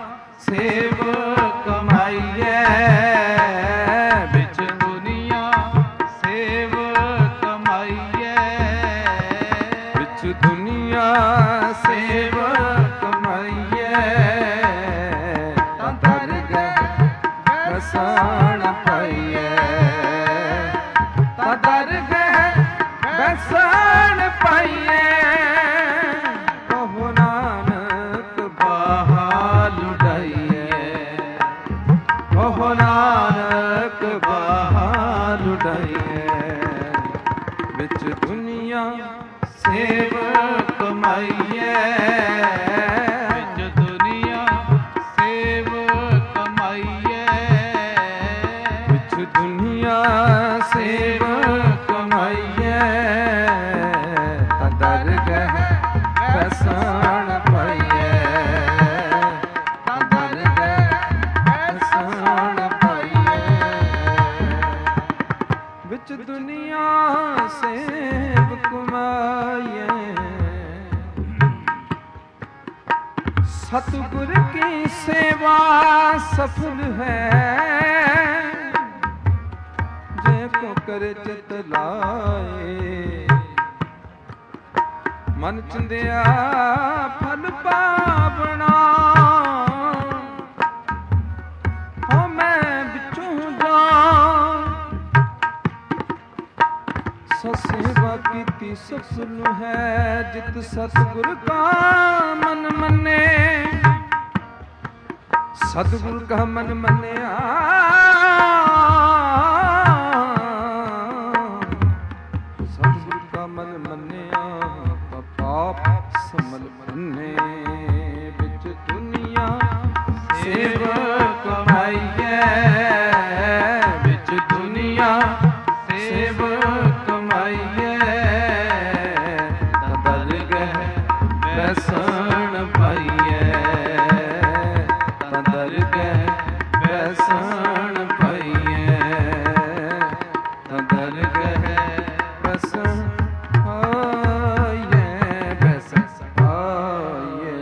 S1: ਸੇਵਕ ਮਾਈਐ,
S2: ਵਿੱਚ ਦੁਨੀਆ ਸੇਵਕ ਮਾਈਐ,
S1: ਵਿੱਚ ਦੁਨੀਆ ਸੇਵਕ ਮਾਈਐ। ਤਾਂ ਦਰਗਹਿ ਬਸਣ ਪਾਈਐ, ਤਾਂ ਦਰਗਹਿ ਬਸਣ ਪਾਈਐ। ਕਹੋ ਨਾਨਕ ਬਾਹਾ ਲੁਟਾਈਐ, ਕਹੋ ਨਾਨਕ ਬਾਹਾ ਲੁਟਾਈਐ। ਵਿੱਚ ਦੁਨੀਆ ਸੇਵਕ ਮਾਈਐ,
S2: ਵਿੱਚ ਦੁਨੀਆ ਸੇਵਕ ਮਾਈਐ,
S1: ਵਿੱਚ ਦੁਨੀਆ ਸੇਵਕ ਮਾਈਐ। ਤਾਂ ਦਰਗਹਿ ਬਸਣ ਪਾਈਐ, ਤਾਂ ਦਰਗਹਿ ਬਸਣ ਪਾਈਐ। ਵਿੱਚ ਦੁਨੀਆ ਸੇਵਕ ਮਾਈਐ। ਸਤਿਗੁਰ ਕੀ ਸੇਵਾ ਸਫਲ ਹੈ, ਜੇ ਕੋ ਕਰ ਚਿਤ ਲਾਏ। ਮਨ ਚਿੰਦਿਆ ਫਲ ਪਾਵਣਾ, ਹੋ ਮੈਂ ਵਿੱਚੋਂ ਜਾ। ਸੋ ਸੇਵਾ ਕੀਤੀ ਸਫਲ ਹੈ, ਜਿਤ ਸਤਿਗੁਰ ਕਾ ਮਨ ਮੰਨੇ। ਸਤਿਗੁਰ ਕਾ ਮਨ ਮੰਨਿਆ, ਸਤਿਗੁਰ ਕਾ ਮਨ ਮੰਨਿਆ। ਪਾਪ ਸਮਲ ਮੰਨੇ। ਵਿੱਚ ਦੁਨੀਆ ਸੇਵਕ ਮਾਈਐ, ਵਿੱਚ ਦੁਨੀਆ ਸੇਵਕ ਮਾਈਐ। ਤਾਂ ਦਰਗਹਿ ਬਸਣ ਪਾਈਐ, ਤਾਂ ਦਰਗਹਿ ਬਸਣ ਪਾਈਐ, ਤਾਂ ਦਰਗਹਿ ਬਸਣ ਪਾਈਐ, ਬਸਣ ਪਾਈਐ।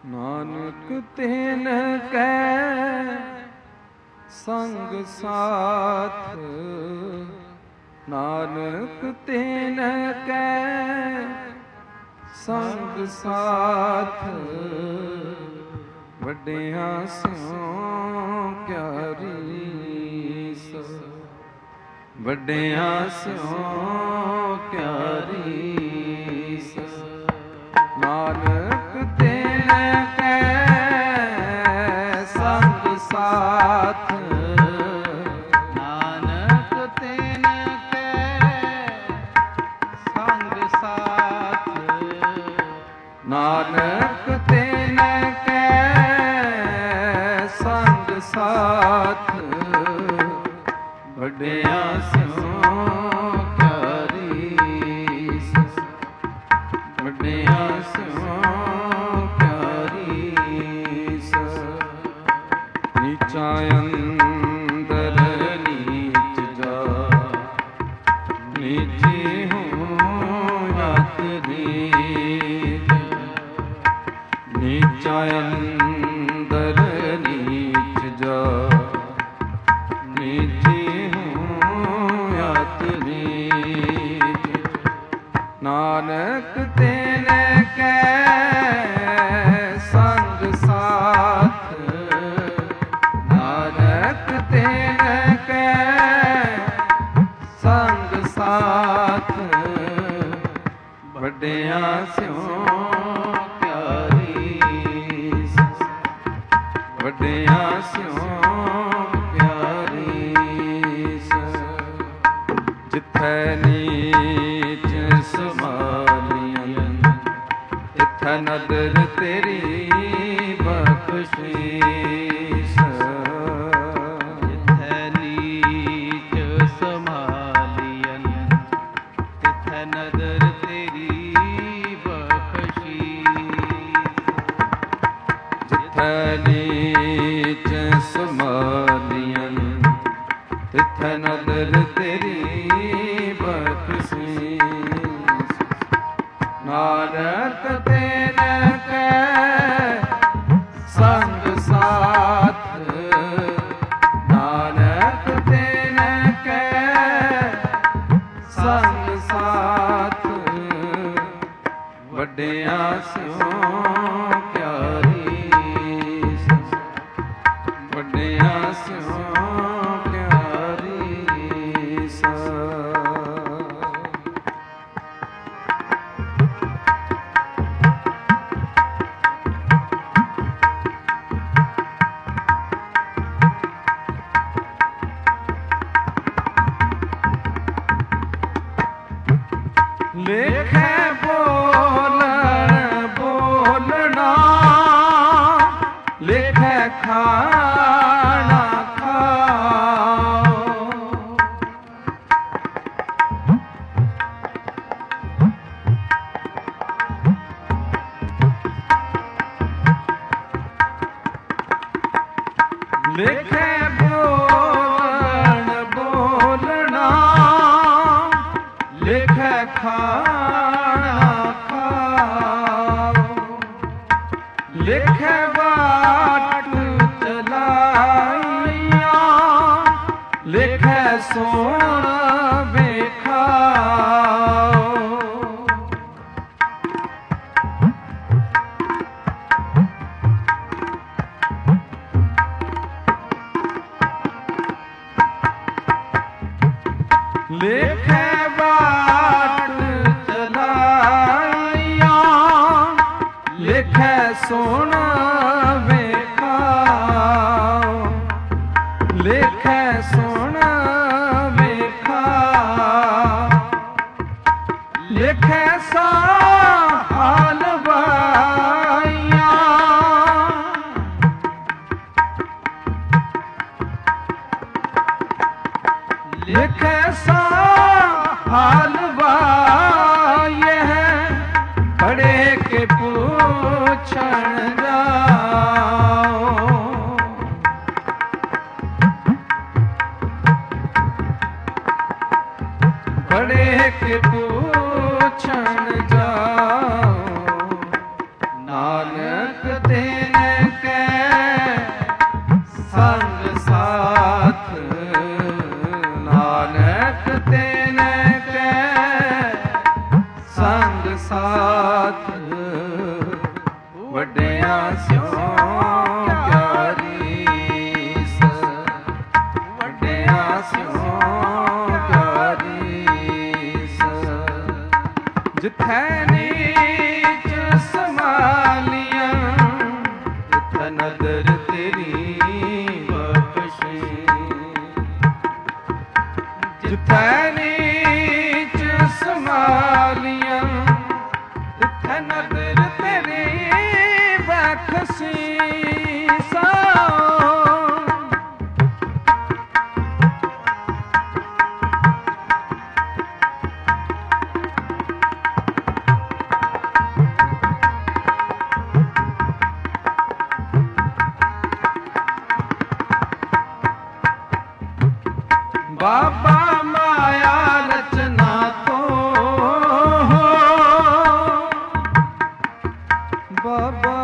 S1: ਨਾਨਕ ਤੈਨ ਕੈ ਸੰਗ ਸਾਥ, ਨਾਨਕ ਤੈਨ ਕੈ ਸੰਗ ਸਾਥ, ਵੱਡਿਆਂ ਸਿਉ ਕਿਆ ਰੀਸ, ਵੱਡਿਆਂ ਸਿਉ ਕਿਆ ਰੀਸ। ਨਾਨਕ ਤੈਨ ਕੈ ਸੰਗ ਸਾਥ,
S2: ਨਾਨਕ ਤੈਨ ਕੈ ਸੰਗ ਸਾਥ,
S1: ਨਾਨਕ ਤੈਨ ਕੈ ਸੰਗ ਸਾਥ, ਵੱਡਿਆਂ ਸਿਉ ਕਿਆ ਰੀਸ, ਵੱਡਿਆਂ ਸਿਉ ਕਿਆ ਰੀਸ। ਨੀਚਾ ਅੰਦਰ ਨੀਚ ਜਾ, ਨੀਚੀ ਹੂੰ ਹੱਥ ਨੀਚ, ਨੀਚਾ ਅੰਦਰ ਨੀਚ ਜਾ, ਨੀਚੀ ਹੂੰ ਹੱਥ ਨੀਚ। ਨਾਨਕ ਤੈਨ ਕੈ ਸੰਗ ਸਾਥ, ਨਾਨਕ ਤੈਨ ਕੈ ਸੰਗ ਸਾਥ, ਵੱਡਿਆਂ ਸਿਉ ਕਿਆ ਰੀਸ, ਵੱਡਿਆਂ ਸਿਉ ਕਿਆ ਰੀਸ। ਜਿੱਥੈ ਨੀਚ ਸਮਾਲੀਆਂ, ਤਿੱਥੈ ਨਦਰ ਤੇਰੀ ਬਖਸ਼ੀਸ,
S2: ਜਿੱਥੈ ਨੀਚ ਸਮਾਲੀਅਨ, ਤਿੱਥੈ ਨਦਰ ਤੇਰੀ ਬਖਸ਼ੀਸ।
S1: ਜਿੱਥੈ ਨੀਚ ਸਮਾਲੀਆਂ, ਤਿੱਥੈ ਨਦਰ ਤੇਰੀ ਬਖਸ਼ੀਸ। ਨਾਨਕ ਤੈਨ ਕੈ ਸੰਗ ਸਾਥ, ਨਾਨਕ ਤੈਨ ਕੈ ਸੰਗ ਸਾਥ, ਵੱਡਿਆਂ ਸਿਉ ਕਿਆ ਰੀਸ, ਵੱਡਿਆਂ ਸਿਉ ਕਿਆ ਰੀਸ। ਲੇਖੈ ਬੋਲਣ ਬੋਲਣਾ, ਲੇਖੈ ਖਾਣਾ ਖਾਓ, ਲੇਖੈ ਬੋਲਣ ਬੋਲਣਾ, ਲੇਖੈ ਖਾਣਾ ਖਾਓ, ਲੇਖੈ ਬਾਟ ਚਲਾਈਆਂ, ਲੇਖੈ ਸੋਣ ਵੇਖਾਓ, ਲੇਖੈ ਬਾਟ ਚਲਾਈਆਂ, ਲੇਖੈ ਸੋਣ ਵੇਖਾਓ, ਲੇਖੈ ਸੋਣ ਵੇਖਾਓ, ਲੇਖੈ ਸਾਲ ਵਾਈਆਂ, ਲਿਖੈ ਸਾਲ ਵਾਏ, ਪੜ੍ਹੇ ਕੇ ਪੁੱਛਣ ਜਾਓ, ਪੜ੍ਹੇ ਕੇ ਪੁੱਛਣ ਜਾਓ। ਨਾਨਕ ਤੇ ਸੰਗ ਸਾਥ ਵੱਡਿਆਂ ਸਿਉ ਕਿਆ ਰੀਸ, ਵੱਡਿਆਂ ਸਿਉ ਕਿਆ ਰੀਸ। ਜਿਥੈ ਨੀਚ ਸਮਾਲੀਆਂ ਤਿਥੈ ਨਦਰ ਤੇਰੀ ਬਖਸ਼ੀ, ਜਿਥੈ ਨੀਚ ਸਮਾਲੀਆਂ ਤਿਥੈ ਨਦਰ ਤੇਰੀ ਬਖਸ਼ੀ। ਸੋ ਬਾਬਾ ਮਾਇਆ ਰਚਨਾ ਤੋਂ, ਬਾਬਾ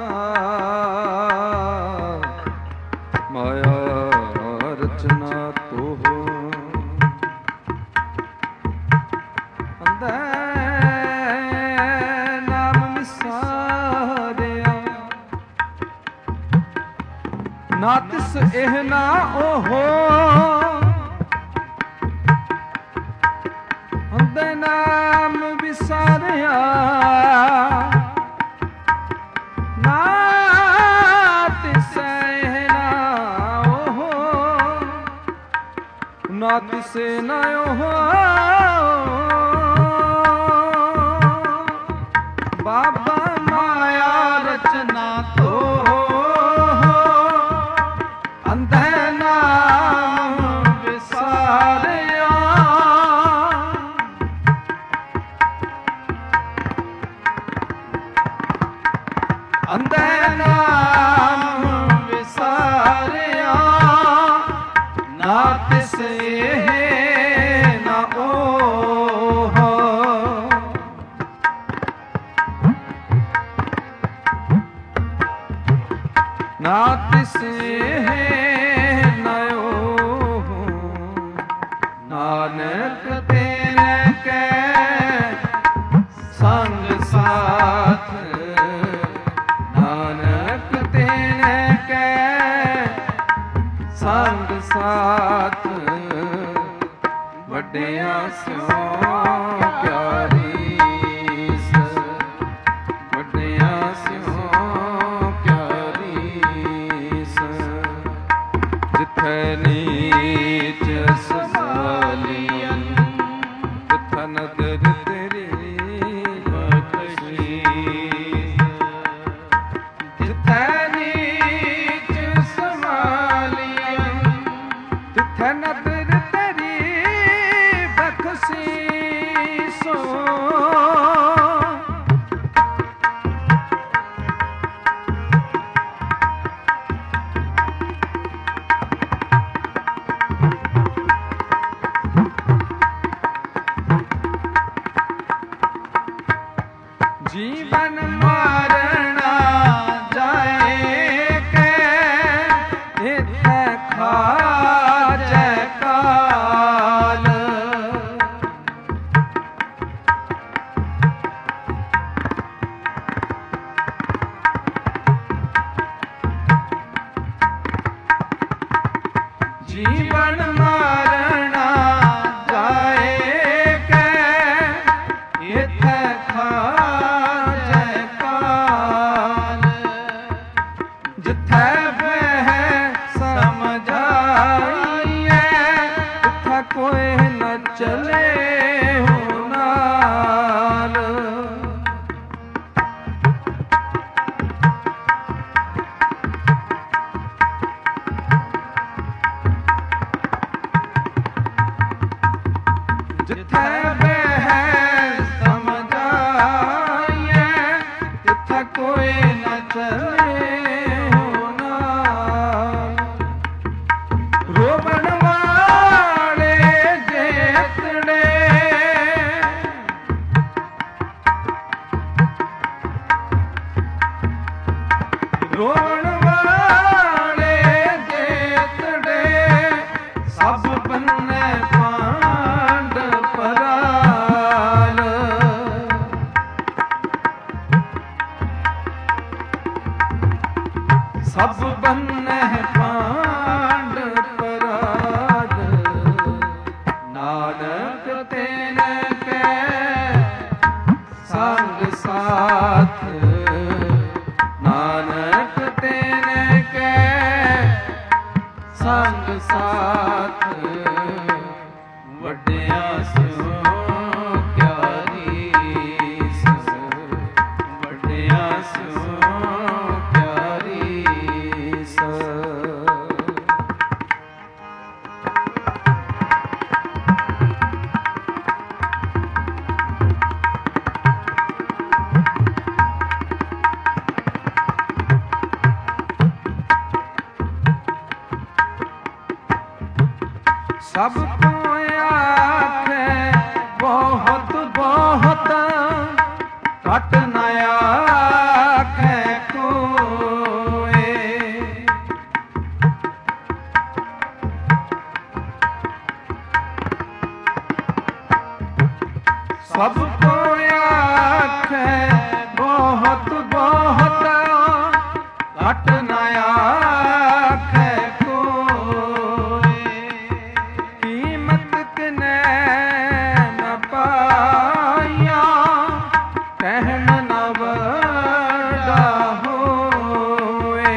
S1: ਮਾਇਆ ਰਚਨਾ ਤੋਂ ਅੰਦਰ ਨਾਮ ਵਿਸਾਰਿਆ, ਨਾ ਤਿਸ ਇਹ ਨਾ ਓਹੋ ਅੰਦਰ ਨਾਮ ਵਿਸਾਰਿਆ, ਨਾ ਤਿਸੈ ਨਾ ਓਹੋ, ਨਾ ਤਿਸੈ ਨਾ ਓਹੋ। ਬਾਬਾ ਮਾਇਆ ਰਚਨਾ ਤੋਂ ਅੰਧੇ ਨਾਮ ਵਿਸਾਰਿਆ, ਅੰਧੇ ਨਾਮ ਵਿਸਾਰਿਆ, ਨਾ ਤਿਸ ਇਹ ਨਾ ਓਹ। ਨਾ ਤਿਸ ਇਹ ਨਾ ਓਹ, ਨਾਨਕ ਤੇਰੇ ਕੈ ਸੰਗ ਸਾਥ, ਨਾਨਕ ਤੇਰੇ ਕੈ ਸੰਗ ਸਾਥ ਵੱਡਿਆਂ ਸਿਉ ਕਿਆ ਰੀਸ, ਵੱਡਿਆਂ ਸਿਉ ਕਿਆ ਰੀਸ। ਜਿਥੈ ਨੀਚ ਸਮਾਲੀਆਂ ਤਿਥੈ ਨਦਰ ਤੇਰੀ ਬਖਸ਼ੀ, ਜਿਥੈ ਨੀਚ ਸਮਾਲੀਆਂ ਤਿਥੈ ਨਦਰ ਤੇਰੀ ਬਖਸ਼ੀ। ਸੋ ਜੀਵਨ ਮਾਰਣਾ ਜਾਏ ਕੇ ਇਥੈ ਖਾਜੈ ਕਾਲ, ਜੀਵਨ ਮਾਰਣਾ ਜਾਏ ਕੇ ਇਥੈ ਖਾਜੈ ਕਾਲ, ਜਿਥੈ ਬਹਿ ਸਮਝਾਈਐ ਤਿਥੈ ਕੋਈ ਨ ਚਲੇ ਹੋ ਨਾਲ। ਜਿਥੈ ਬਹਿ ਸਮਝਾਈਐ ਤਿਥੈ ਕੋਈ ਨ ਚਲੇ ਹੋ ਨਾਲ। ਰੋਵਣ ਵਾਲੇ ਜੇਤੜੇ ਰੋਵਣ ਵਾਲੇ ਜੇਤੜੇ ਸਭ ਬੰਨੇ ਪਾਂਡ ਪਰਾਲ। ਸਭ ਬੰਨਹਿ ਪਾਂਡ ਪਰਾਗ, ਨਾਨਕ ਤੈਨ ਕੈ ਸੰਗ ਸਾਥ, ਨਾਨਕ ਤੈਨ ਕੈ ਸੰਗ ਸਾਥ, ਵੱਡਿਆਂ ਸਿਉ ਕਿਆ ਰੀਸ, ਵੱਡਿਆਂ ਸਿਉ ਕਿਆ ਰੀਸ। ਸਭ ਕੋ ਆਖੈ ਬਹੁਤ ਬਹੁਤ, ਘਟ ਨ ਆਖੈ ਕੋਇ। ਸਭ ਕੋ ਆਖੈ ਬਹੁਤ ਬਹੁਤ, ਘਟ ਨ ਆਖੈ ਕੋਇ। ਕੀਮਤ ਕਿਨੈ ਨ ਪਾਇਆ, ਕਹਿਣ ਨ ਵਰਦਾ ਹੋਏ।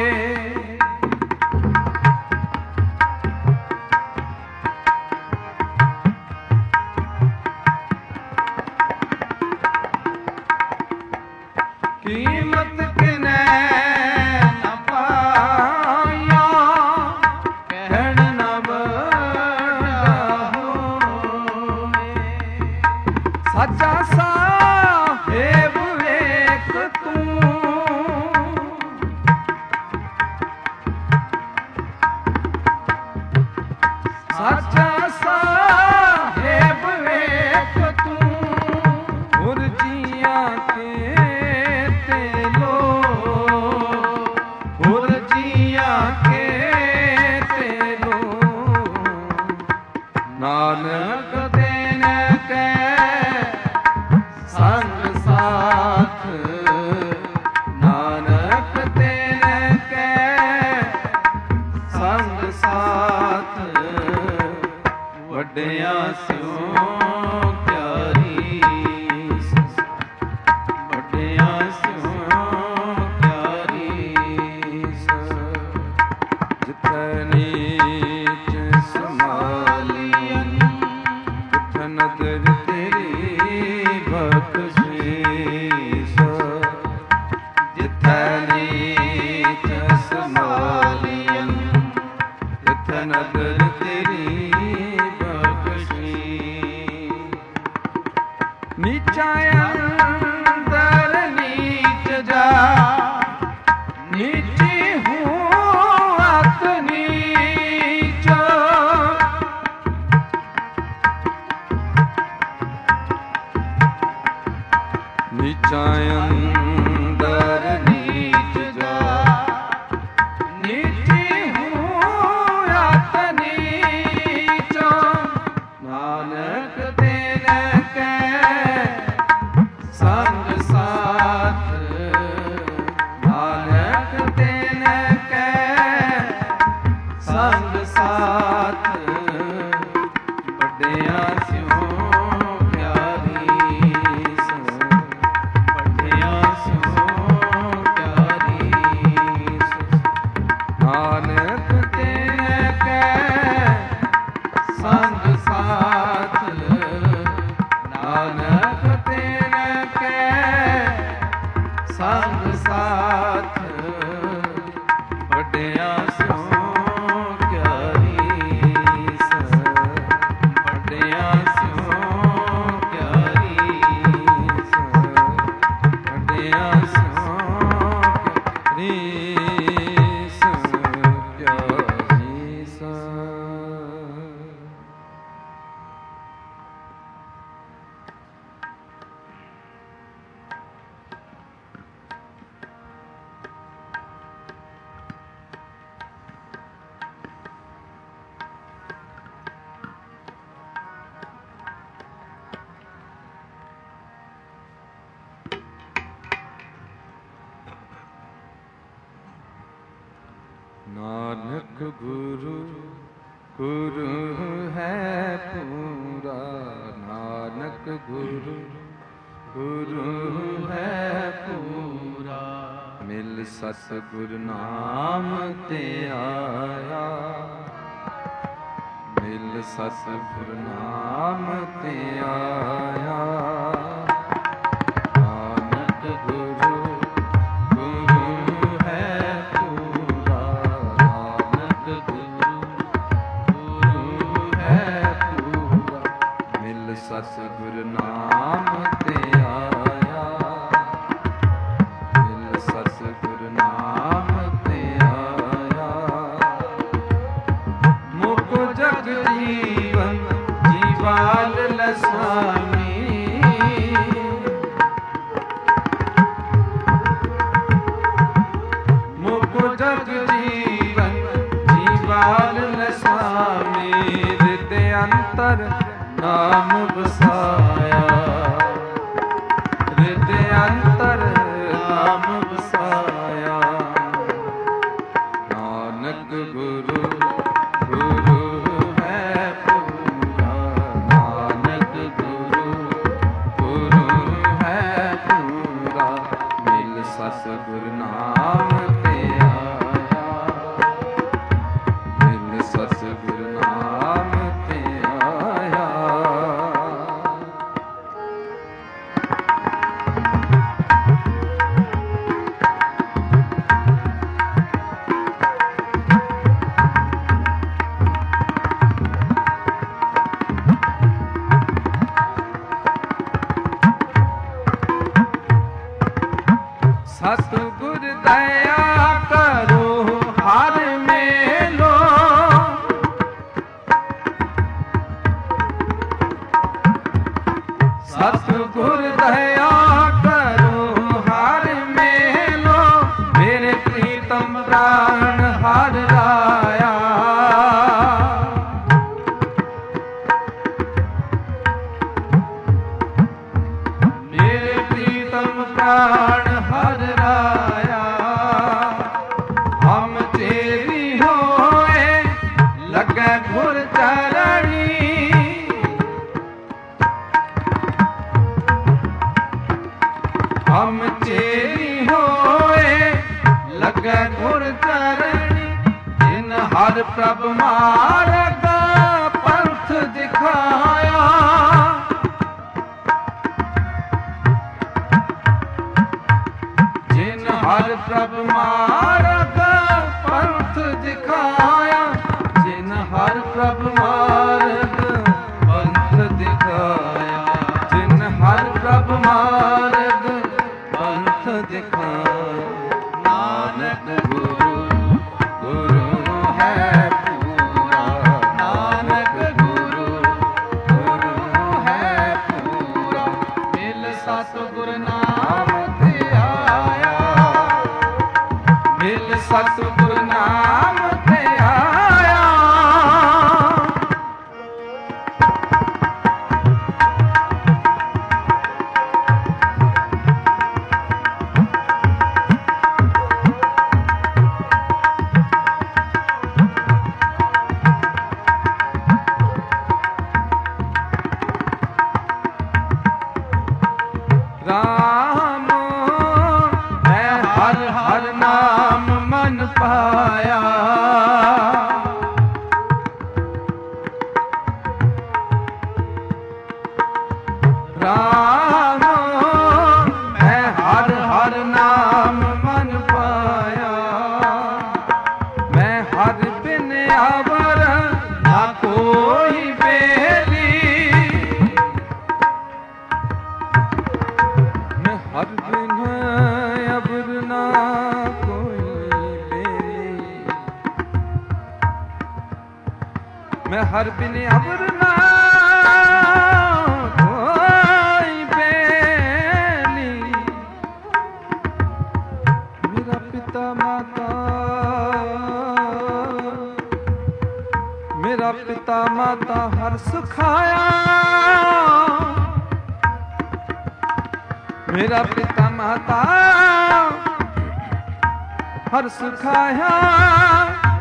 S1: ਕੀਮਤ ਕਿਨੈ ਨ ਪਾਇਆ, ਕਹਿਣ ਨ ਵਰਦਾ ਹੋਏ। ਸੱਚਾ ਸਾਹਿਬ ਵੇਖ ਤੂੰ, ਸੱਚਾ ਸਾਹਿਬ ਵੇਖ ਤੂੰ, ਗੁਰਜੀਆਂ ਕੇ ਤੇ ਲੋ, ਗੁਰਜੀਆਂ ਕੇ ਤੇ ਲੋ। ਨਾਨਕ ਤੈਨ ਕੈ ਸੰਗ ਸਾਥ, ਨਾਨਕ ਤੈਨ ਕੈ ਸੰਗ ਸਾਥ, ਵੱਡਿਆਂ ਸਿਉ ਕਿਆ ਰੀਸ, ਵੱਡਿਆਂ ਸਿਉ ਕਿਆ ਰੀਸ। ਜਿਥੈ ਨੀਚ ਸਮਾਲੀਅਨ, ਤਿਥ ਨਦਰ ਤੇਰੀ ਬਖਸ਼ੀਸ। ਜਿਥੈ ਨੀਚ ਸਮਾਲੀਅਨ, ਤਿਥ ਨਦਰ ਤੇਰੀ ਬਖਸ਼ੀ। ਨੀਚਾ ਅੰਦਰ ਨੀਚ ਜਾ, ਨੀਚੀ ਹੂੰ ਅਤ ਨੀਚ। ਨੀਚਾ ਅੰਦਰ ਨੀਚ ਜਾ, ਨੀਚੀ ਹੂੰ ਅਤ ਨੀਚ। ਨਾਨਕ ਤੈਨ ਕੈ ਸੰਗ ਸਾਥ, ਨਾਨਕ ਤੈਨ ਕੈ ਸੰਗ ਸਾਥ, ਵੱਡਿਆਂ ਸਿਉ ਕਿਆ ਰੀਸ, ਵੱਡਿਆਂ ਸਿਉ ਕਿਆ ਰੀਸ। ਨਾਨਕ ਤੈਨ ਕੈ ਸੰਗ ਸਾਥ, ਨਾਨਕ ਤੈਨ ਕੈ ਸੰਗ ਸਾਥ, ਵੱਡਿਆਂ ਸਿਉ ਕਿਆ ਰੀਸ, ਵੱਡਿਆਂ ਸਿਉ ਕਿਆ ਰੀਸ, ਵੱਡਿਆਂ ਸਿਉ ਕਿਆ ਰੀਸ, ਕਿਆ ਰੀਸ। ਨਾਨਕ ਗੁਰੂ ਗੁਰੂ ਹੈ ਪੂਰਾ, ਨਾਨਕ ਗੁਰੂ ਗੁਰੂ ਹੈ ਪੂਰਾ। ਮਿਲ ਸਤਿਗੁਰ ਨਾਮ ਤੇ ਆਇਆ, ਮਿਲ ਸਤਿਗੁਰ ਨਾਮ ਤੇ ਆਇਆ। ਨਾਨਕ ਗੁਰੂ ਗੁਰੂ ਹੈ ਪੂਰਾ, ਨਾਨਕ ਗੁਰੂ ਗੁਰੂ ਹੈ ਪੂਰਾ। ਮਿਲ ਸਤਿਗੁਰ ਨਾਮ ਤੇ ਆਇਆ, ਮਿਲ ਸਤਿਗੁਰ ਨਾਮ ਤੇ ਆਇਆ। ਮੁਖ ਜਗ ਜੀਵਨ ਜੀਵਾਲ ਲਸਾਮੀ, ਮੁਖ ਜਗ ਜੀਵਨ ਜੀਵਾਲ ਲਸਾਮੀ। ਹਿਰਦੇ ਅੰਤਰ ਨਾਮ ਵਸਾਇਆ, ਹਿਰਦੇ ਅੰਤਰ ਨਾਮ ਵਸਾਇਆ। ਨਾਨਕ ਗੁਰੂ ਗੁਰੂ ਹੈ ਪੂਰਾ, ਨਾਨਕ ਗੁਰੂ ਗੁਰੂ ਹੈ ਪੂਰਾ। ਮਿਲ ਸਤਿਗੁਰ ਨਾਮ ਤੇ ਆਇਆ, ਮਿਲ ਸਤਿਗੁਰ ਨਾਮ ਤੇ ਆਇਆ। ਸਤਿਗੁਰ ਦਇਆ ਕਰੋ ਹਰ ਮੇਲੋ, ਸਤਿਗੁਰ ਦਇਆ ਕਰੋ ਹਰ ਮੇਲੋ। ਮੇਰੇ ਪ੍ਰੀਤਮ ਪ੍ਰਾਣ ਹਰ ਰਾਇਆ, ਮੇਰੇ ਪ੍ਰੀਤਮ ਪ੍ਰਾਣ ਹਰ ਰਾਇਆ। ਹਮ ਤੇਰੀ ਹੋਏ ਲੱਗੈ ਗੁਰ ਚਰਣੀ, ਹਮ ਤੇਰੀ ਹੋਏ ਲੱਗੈ ਗੁਰ ਚਰਣੀ। ਜਿਨ ਹਰ ਪ੍ਰਭ ਮਾਰਗ ਪੰਥ ਦਿਖਾਇਆ, ਜਿਨ ਹਰ ਪ੍ਰਭ ਮਾਰਗ ਪੰਥ ਦਿਖਾਇਆ, ਜਿਨ ਹਰ ਪ੍ਰਭ ਮਾਰਗ ਪੰਥ ਦਿਖਾਇਆ, ਜਿਨ ਹਰ ਪ੍ਰਭ ਮਾਰਗ ਪੰਥ ਦਿਖਾਇਆ। ਨਾਨਕ ਗੁਰੂ ਗੁਰੂ ਹੈ ਪੂਰਾ, ਨਾਨਕ ਗੁਰੂ ਗੁਰੂ ਹੈ ਪੂਰਾ। ਮਿਲ ਸਤਿਗੁਰ ਨਾਮ ਤੇ ਆਇਆ, ਮਿਲ ਸਤਿਗੁਰ ਨਾਮ ਤੇ ਆਇਆ। ਰਾਮ ਮੈਂ ਹਰ ਹਰ ਨਾਮ ਮਨ ਪਾਇਆ, ਰਾਮ ਮੈਂ ਹਰ ਹਰ ਨਾਮ ਮਨ ਪਾਇਆ। ਮੈਂ ਹਰ ਬਿਨ ਅਵਰ ਨਾ ਕੋਈ ਬੇਲੀ, ਮੈਂ ਹਰ ਬਿਨ ਅਵਰ ਨਾ ਕੋਈ ਬੇਲੀ, ਮੈਂ ਹਰ ਬਿਨ ਅਵਰ ਨਾ ਕੋਈ ਬੇਲੀ। ਮੇਰਾ ਪਿਤਾ ਮਾਤਾ, ਮੇਰਾ ਪਿਤਾ ਮਾਤਾ ਹਰ ਸੁਖਾਇਆ, ਮੇਰਾ ਪਿਤਾ ਮਾਤਾ ਹਰ ਸੁਖਾਇਆ।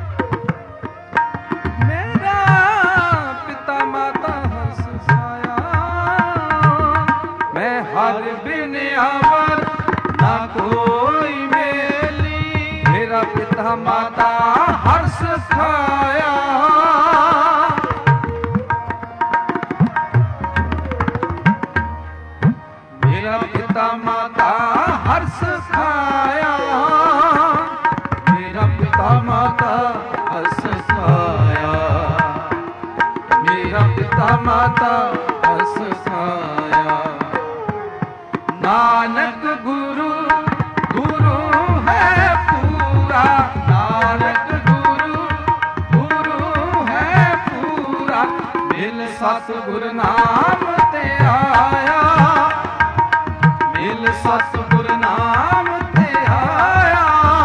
S1: ਮੇਰਾ ਪਿਤਾ ਮਾਤਾ ਹਰਸ ਖਾਇਆ, ਮੇਰਾ ਪਿਤਾ ਮਾਤਾ ਹਰਸ ਖਾਇਆ, ਮੇਰਾ ਪਿਤਾ ਮਾਤਾ ਹਰਸ ਖਾਇਆ। ਨਾਨਕ ਗੁਰੂ ਗੁਰੂ ਹੈ ਪੂਰਾ, ਨਾਨਕ ਗੁਰੂ ਗੁਰੂ ਹੈ ਪੂਰਾ, ਮਿਲ ਸਤਿਗੁਰ ਨਾਮ ਤੇ ਆਇਆ, ਮਿਲ ਸਤਿਗੁਰ ਨਾਮ ਤੇ ਆਇਆ।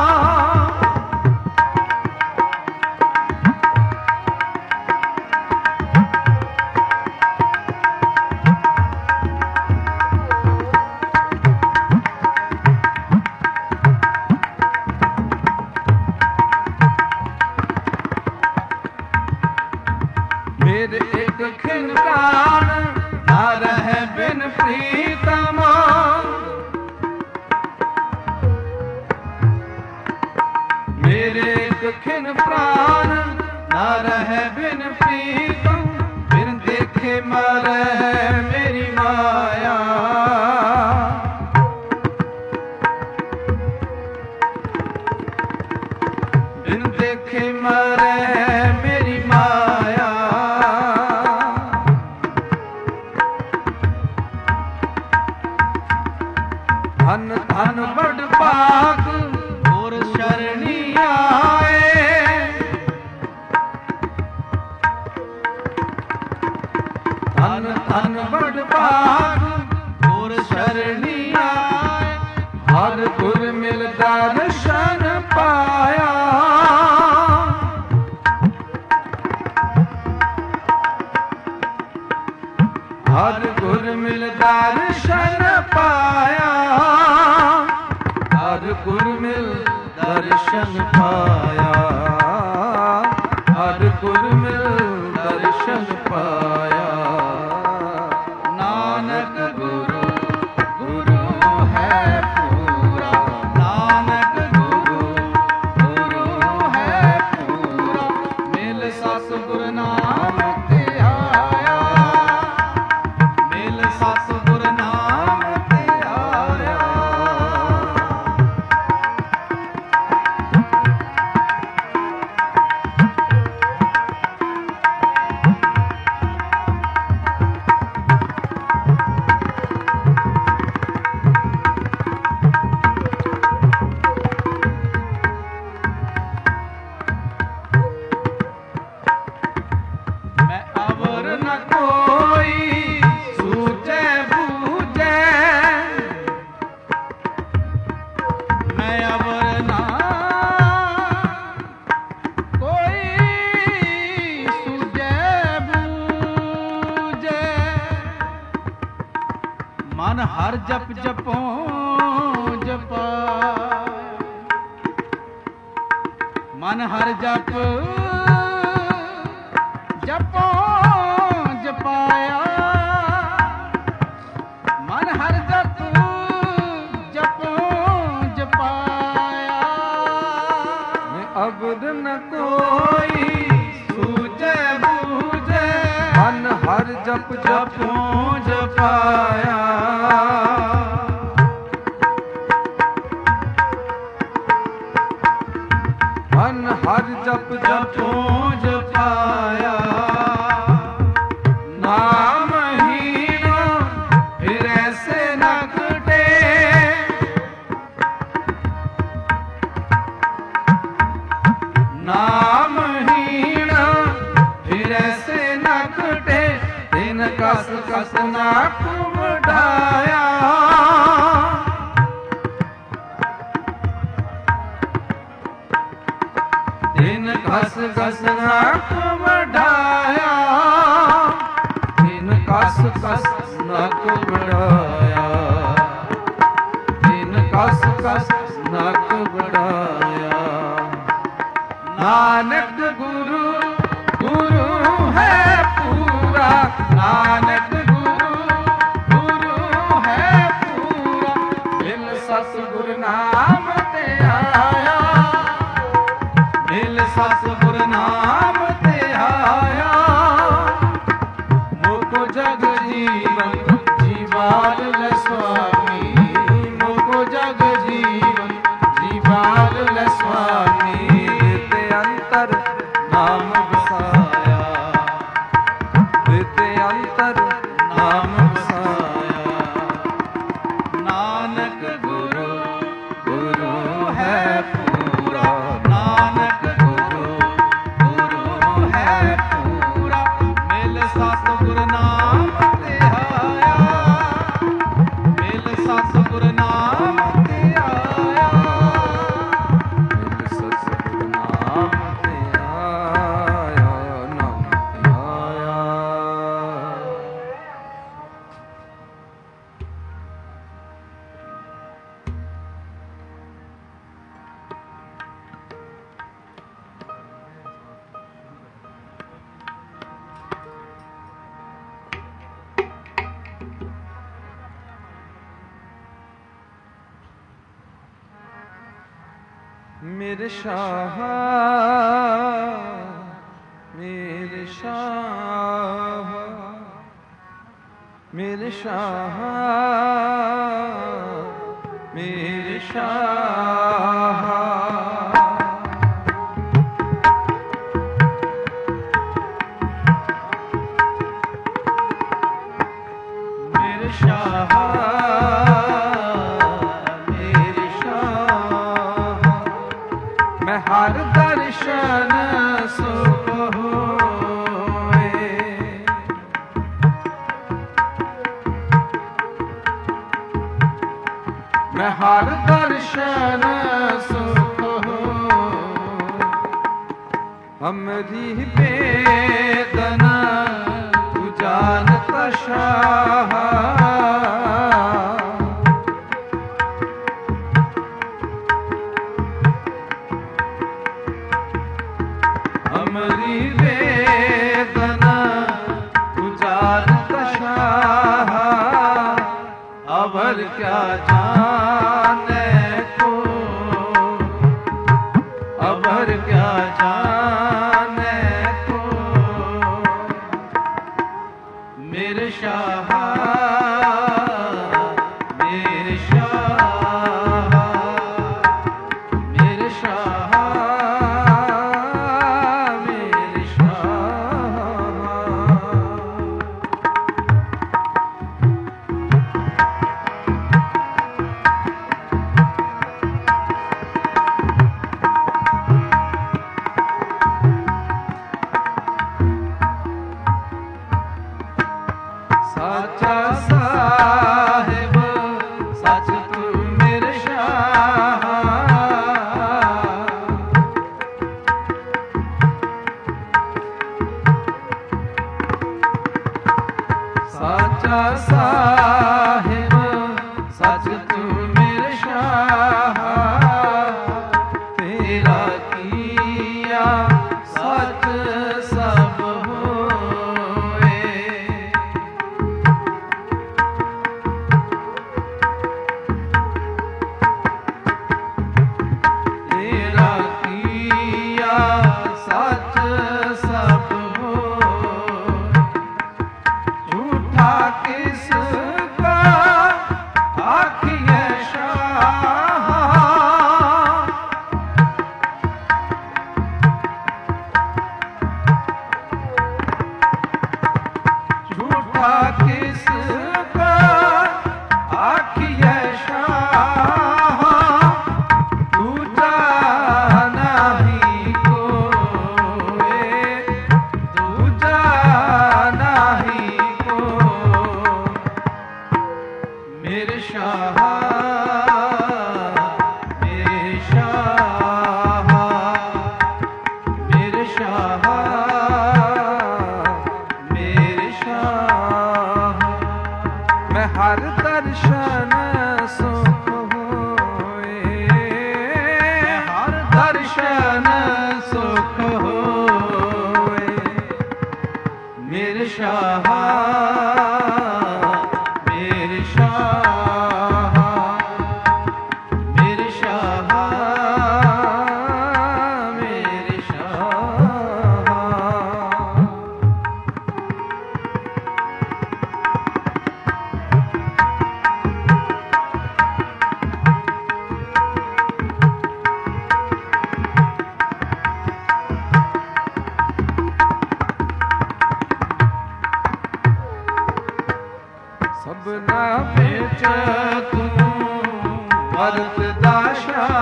S1: ਮੇਰੇ ਇੱਕ ਖਿਨ ਪ੍ਰਾਣ ਨਾ ਰਹਿ ਬਿਨ ਪ੍ਰੀਤਮ, ਮੇਰੇ ਇੱਕ ਖਿਨ ਪ੍ਰਾਣ ਨਾ ਰਹਿ ਬਿਨ ਪ੍ਰੀਤਮ, ਬਿਨ ਦੇਖੇ ਮਰੈ ਮੇਰੀ ਮਾਇਆ, ਬਿਨ ਦੇਖੇ ਮਰੈ ਮੇਰੀ ਮਾਇਆ। ਧਨ ਧਨ ਬੜ ਭਾਗ ਗੁਰ ਸ਼ਰਣੀ ਆਏ, ਧਨ ਧਨ ਬੜ ਭਾਗ ਗੁਰ ਸ਼ਰਣੀ ਆਏ, ਹਰ ਗੁਰ ਮਿਲ ਦਰਸ਼ਨ ਪਾਇਆ, ਹਰ ਗੁਰ ਮਿਲ ਦਰਸ਼ਨ ਪਾਇਆ, ਹਰ ਗੁਰ ਮਿਲ ਦਰਸ਼ਨ ਪਾਇਆ, ਹਰ ਗੁਰ ਮਿਲ ਦਰਸ਼ਨ ਪਾਇਆ। ਨਾਨਕ ਗੁਰੂ ਗੁਰੂ ਹੈ ਪੂਰਾ, ਨਾਨਕ ਗੁਰੂ ਗੁਰੂ ਹੈ ਪੂਰਾ, ਮਿਲ ਸਤਿਗੁਰ ਨਾਮ ਤੇ ਆਇਆ, ਮਿਲ ਸਤਿਗੁਰ ਨਾਮ ਤੇ ਆਇਆ। ਮੈਂ ਅਵਰ ਨ ਕੋਈ ਸੂਝੈ ਬੂਝੈ, ਮੈਂ ਅਵਰ ਨਾ ਕੋਈ ਸੂਝੈ ਬੂਝੈ, ਮਨ ਹਰ ਜਪ ਜਪੋ ਜਪਾਇਆ, ਮਨ ਹਰ ਜਪ ਜਪੋ ਜਪਾਇਆ, ਮਨ ਹਰ ਜਪ ਜਪੋ ਜਪਾਇਆ। ਮੈਂ ਅਬਦ ਨ ਕੋਈ ਸੂਝੈ ਬੂਝੈ, ਮਨ ਹਰ ਜਪ ਜਪੋ ਜਪਾਇਆ, ਮਨ ਹਰ ਜਪ ਜਪੋ ਜਪਾਇਆ। ਨਾਮ ਹੀਣ ਫਿਰ ਐਸੇ ਨ ਕਟੇ, ਨਾਮ ਹੀਣ ਫਿਰ ਐਸੇ ਨ ਕਟੇ, ਤਿਨ ਕਸ ਕਸ ਨਾ ਕੁਮਢਾਇਆ, ਤਿਨ ਕਸ ਕਸ ਨਾ ਕੁਮਢਾਇਆ, ਤਿਨ ਕਸ ਕਸ ਨਾ ਕੁਮਢਾਇਆ, ਤਿਨ ਕਸ ਕਸ ਨਾ ਕੁਮਢਾਇਆ। ਨਾਨਕ ਗੁਰੂ ਗੁਰੂ ਹੈ ਪੂਰਾ, ਨਾਨਕ ਗੁਰੂ ਗੁਰੂ ਹੈ ਪੂਰਾ, ਮਿਲ ਸਤਿਗੁਰ ਨਾਮ ਤੇ ਆਇਆ, ਮਿਲ ਸਤਿਗੁਰ ਨਾਮ ਤੇ ਆਇਆ। ਮੁਖ ਜਗ ਜੀਵਨ ਜੀਵਾਲ ਲੈ ਸਵਾਮੀ,
S2: ਨਾਨਕ ਗੁਰੂ ਗੁਰੂ ਹੈ ਪੂਰਾ, ਨਾਨਕ ਗੁਰੂ ਗੁਰੂ ਹੈ ਪੂਰਾ, ਮਿਲ ਸਤਿਗੁਰ ਨਾਮ ਧਿਆਇਆ, ਮਿਲ ਸਤਿਗੁਰ ਨਾਮ ਧਿਆਇਆ,
S1: ਮਿਲ ਸਤਿਗੁਰ ਨਾਮ ਧਿਆਇਆ, ਨਾਮ ਧਿਆਇਆ। ਮੇਰੇ ਸ਼ਾਹ ਮੇਰੇ ਸ਼ਾਹ ਮੇਰੇ ਸ਼ਾਹ ਮੇਰੇ ਸ਼ਾਹ ਮੇਰੇ ਸ਼ਾਹ ਮੇਰੇ ਸ਼ਾਹ ਮੈਂ ਹਰ ਦਰਸ਼ਨ ਸੁਖ ਹੋਏ, ਮੈਂ ਹਰ ਦਰਸ਼ਨ ਸੁਖ ਹੋਏ, ਹਮਰੀ ਬੇਦਨਾ ਤੂੰ ਜਾਨਤ ਸ਼ਾਹ, हमारी वेदना तू जानत शाह, अवर क्या जाने को, अवर क्या जाने को, मेरे शाह मेरे शाह मेरे शाह मेरे शाह। साचा साहिब सच तू मेरे शाह, साचा साहिब सच तू मेरे शाह, तेरा किया सच सब होए, तेरा किया सच सब होए, झूठा किसका आखिए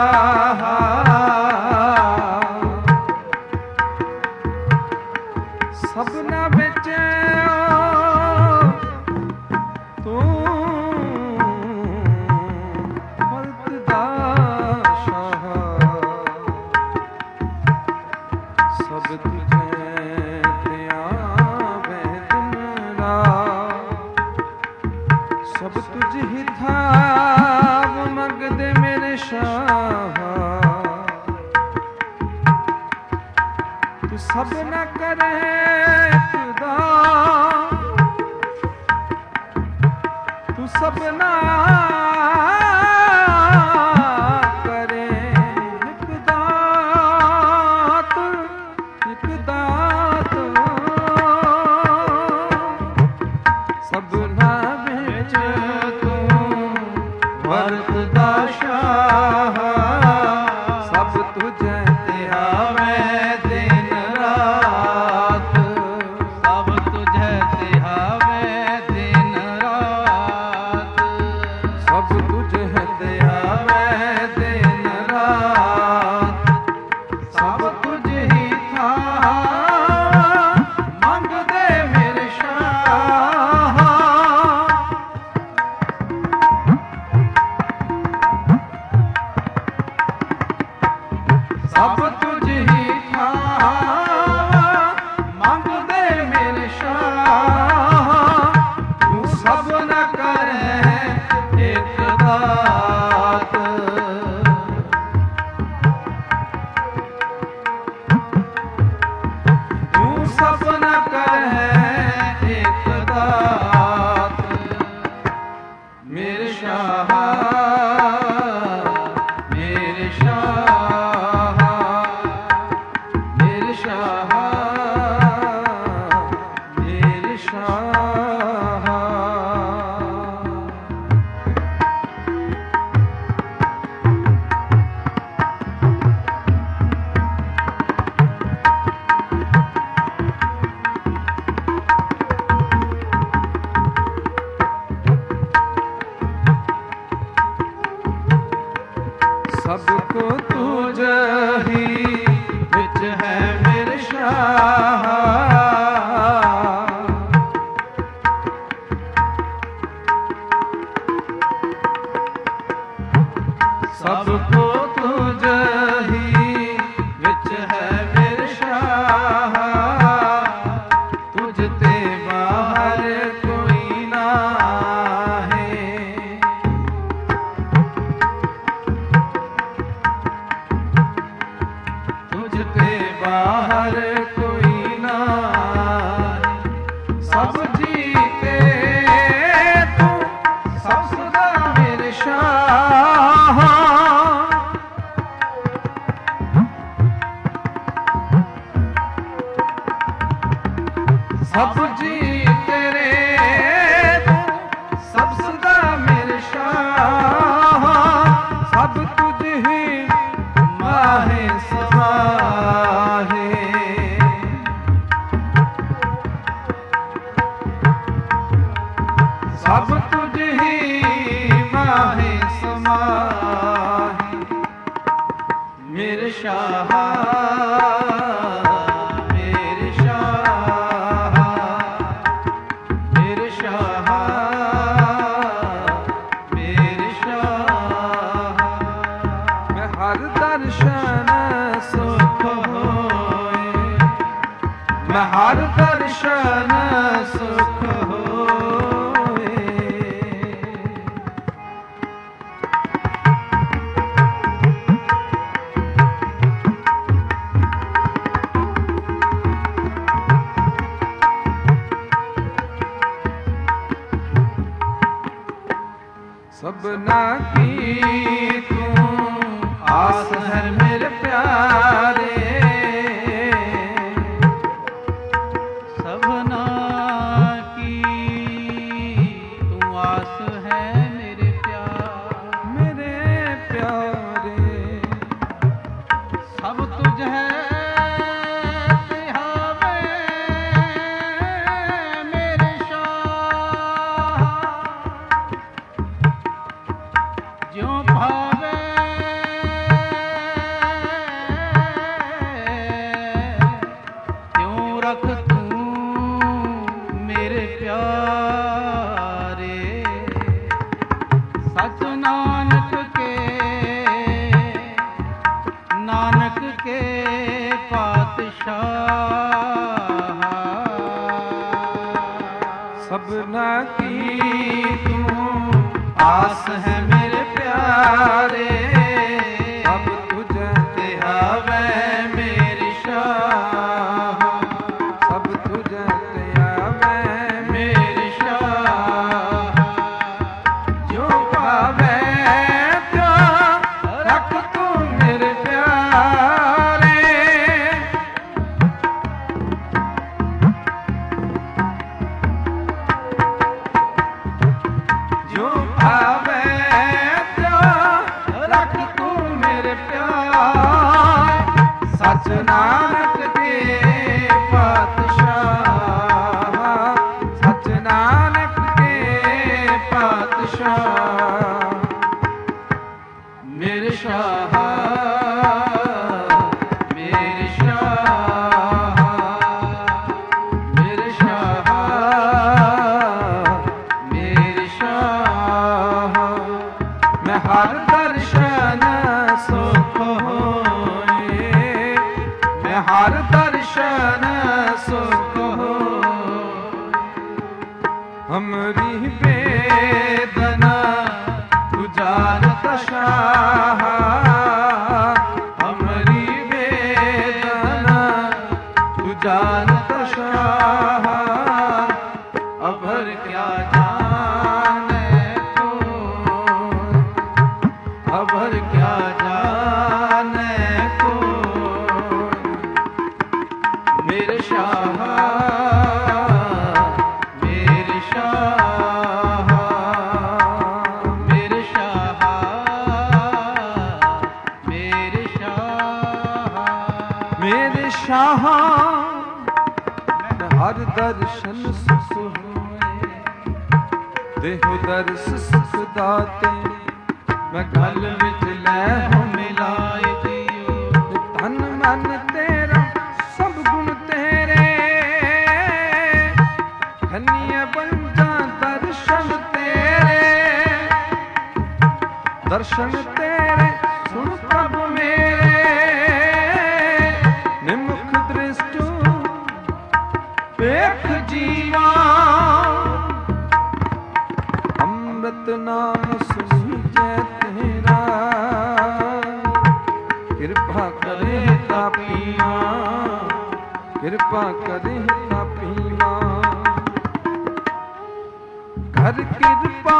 S1: ਸਭਨਾ ਵਿੱਚ ਤੂੰ ਮਲਕ ਦਾ ਸ਼ਾਹ, ਸਭ ਤੁਝੇ ਤੇ ਆਵੇ ਦਿਨ ਰਾਤ, ਸਭ ਤੁਝ ਹੀ ਥਾਵ ਮੰਗਦੇ ਮੇਰੇ ਸ਼ਾਹ, ਤੂੰ ਸਭ ਨਾ ਕਰੇ ਖੁਦਾ, ਤੂੰ ਸਭ ਨਾ ਕਰੇ ਇੱਕ ਦਾਤ, ਇੱਕ ਦਾਤ ਸਭਨਾ ਵਿੱਚ ਤੂੰ ਵਰਤਦਾ ਸ਼ਾਹ, ਸਭ ਤੁਝੇ ਤੇ ਆਵੇ ਦਿਨ ਰਾਤ,
S2: ਸਭ ਤੁਝੇ ਤੇ ਆਵੇ ਦਿਨ ਰਾਤ,
S1: ਸਭ ਤੁਝੇ ਤੇ ਆਵੇ ਦਿਨ ਰਾਤ, ਸਭ ਤੁਝ ਹੀ ਥਾ ਮੰਗਦੇ ਮੇਰੇ ਸ਼ਾਹ, ਸਭ ਤੁਝ ਹੀ ਥਾ ਮੰਗਦੇ ਮੇਰੇ ਸ਼ਾਹ, ਤੂੰ ਸਭ ਨਾ ਕਰੇ ਇੱਕ ਦਾਤ, ਤੂੰ ਸਭ ਨਾ ਕਰੇ ਇੱਕ ਦਾਤ ਮੇਰੇ ਸ਼ਾਹ, ਮੇਰੇ ਸ਼ਾਹ, ਮੇਰੇ ਸ਼ਾਹ, ਮੇਰੇ ਸ਼ਾਹ। ਸਭ ਕੋ ਤੁਝ ਹੀ ਵਿੱਚ ਹੈ ਮੇਰੇ ਸ਼ਾਹ, ਸਭ ਕੋ ਤੁਝ ਹੀ ਵਿੱਚ ਹੈ ਮੇਰੇ ਸ਼ਾਹ, ਤੁਝ ਤੇ ਬਾਹਰ ਕੋਈ ਨਾ ਹੈ, ਤੁਝ ਤੇ ਬਾਹਰ ਕੋਈ ਨਾ, ਸਭ ਜੀ ਤੇ ਤੂੰ ਸਭ ਸਦਾ ਮੇਰੇ ਸ਼ਾਹ, ਸਭ ਜੀ ਤੇਰੇ ਤੂੰ ਸਭ ਸਦਾ ਮੇਰੇ ਸ਼ਾਹ, ਸਭ ਤੁਝ ਹੀ ਮਾਹੇ ਸਮਾਹੇ, ਸਭ ਤੁਝ ਹੀ ਮਾਹੇ ਸਮਾਹੇ ਮੇਰੇ ਸ਼ਾਹ, ਮੇਰੇ ਸ਼ਾਹ, ਮੇਰੇ ਸ਼ਾਹ, ਮੇਰੇ ਸ਼ਾਹ। ਮੈਂ ਹਰ ਦਰਸ਼ਨ ਸੁਖ ਹੋਏ, ਮੈਂ ਹਰ ਦਰਸ਼ਨ ਸੁਖ ਹੋਏ, ਸਭਨਾ ਕੀ ਤੂੰ ਆਸ ਹੈ ਮੇਰੇ ਪਿਆਰੇ,
S2: ਸਭਨਾ ਕੀ ਤੂੰ ਆਸ ਹੈ ਮੇਰੇ ਪਿਆਰ,
S1: ਮੇਰੇ ਪਿਆਰੇ,
S2: ਸਭ ਤੁਝ ਹੈ ਤੇ ਆਵੇ ਮੇਰੇ ਸ਼ਾਹ, ਜਿਉ ਭਾਵੇ
S1: की
S2: तू आस है मेरे प्यारे
S1: सब तुझे
S2: ते आवे मेरी शाह
S1: सब तुझे ते आवे
S2: मेरी शाह
S1: जो पावे त्यों रख तू मेरे प्यारे जो पावे त्यों रख तू मेरे प्यार सच नानक के पातशाह सच नानक के पातशाह
S2: मेरे शाह मेरे शाह मेरे शाह मेरे शाह
S1: मैं हर दर्शन सुख होए मैं हर दर्शन सुख होए हमरी वेदना तू जानत शाह हमरी वेदना तू जानत शाह
S2: अभर क्या जाने को
S1: अभर क्या जाने को
S2: मेरे शाह मेरे शाह मेरे शाह मेरे शाह
S1: मेरे शाह हर दर्शन सुख होए देह दर्श सुख दाते मैं गल विच लै हो
S2: मिलाए दियो
S1: तन मन तेरा सब गुण तेरे खनिए बंजा दर्शन तेरे दर्शन तेरे सुन प्रभु मेरे निमुख दृष्टि वेख जीवा अमृत नाम सुनीजे तेरा कृपा करे तापीवा कृपा करे तापीवा कर कृपा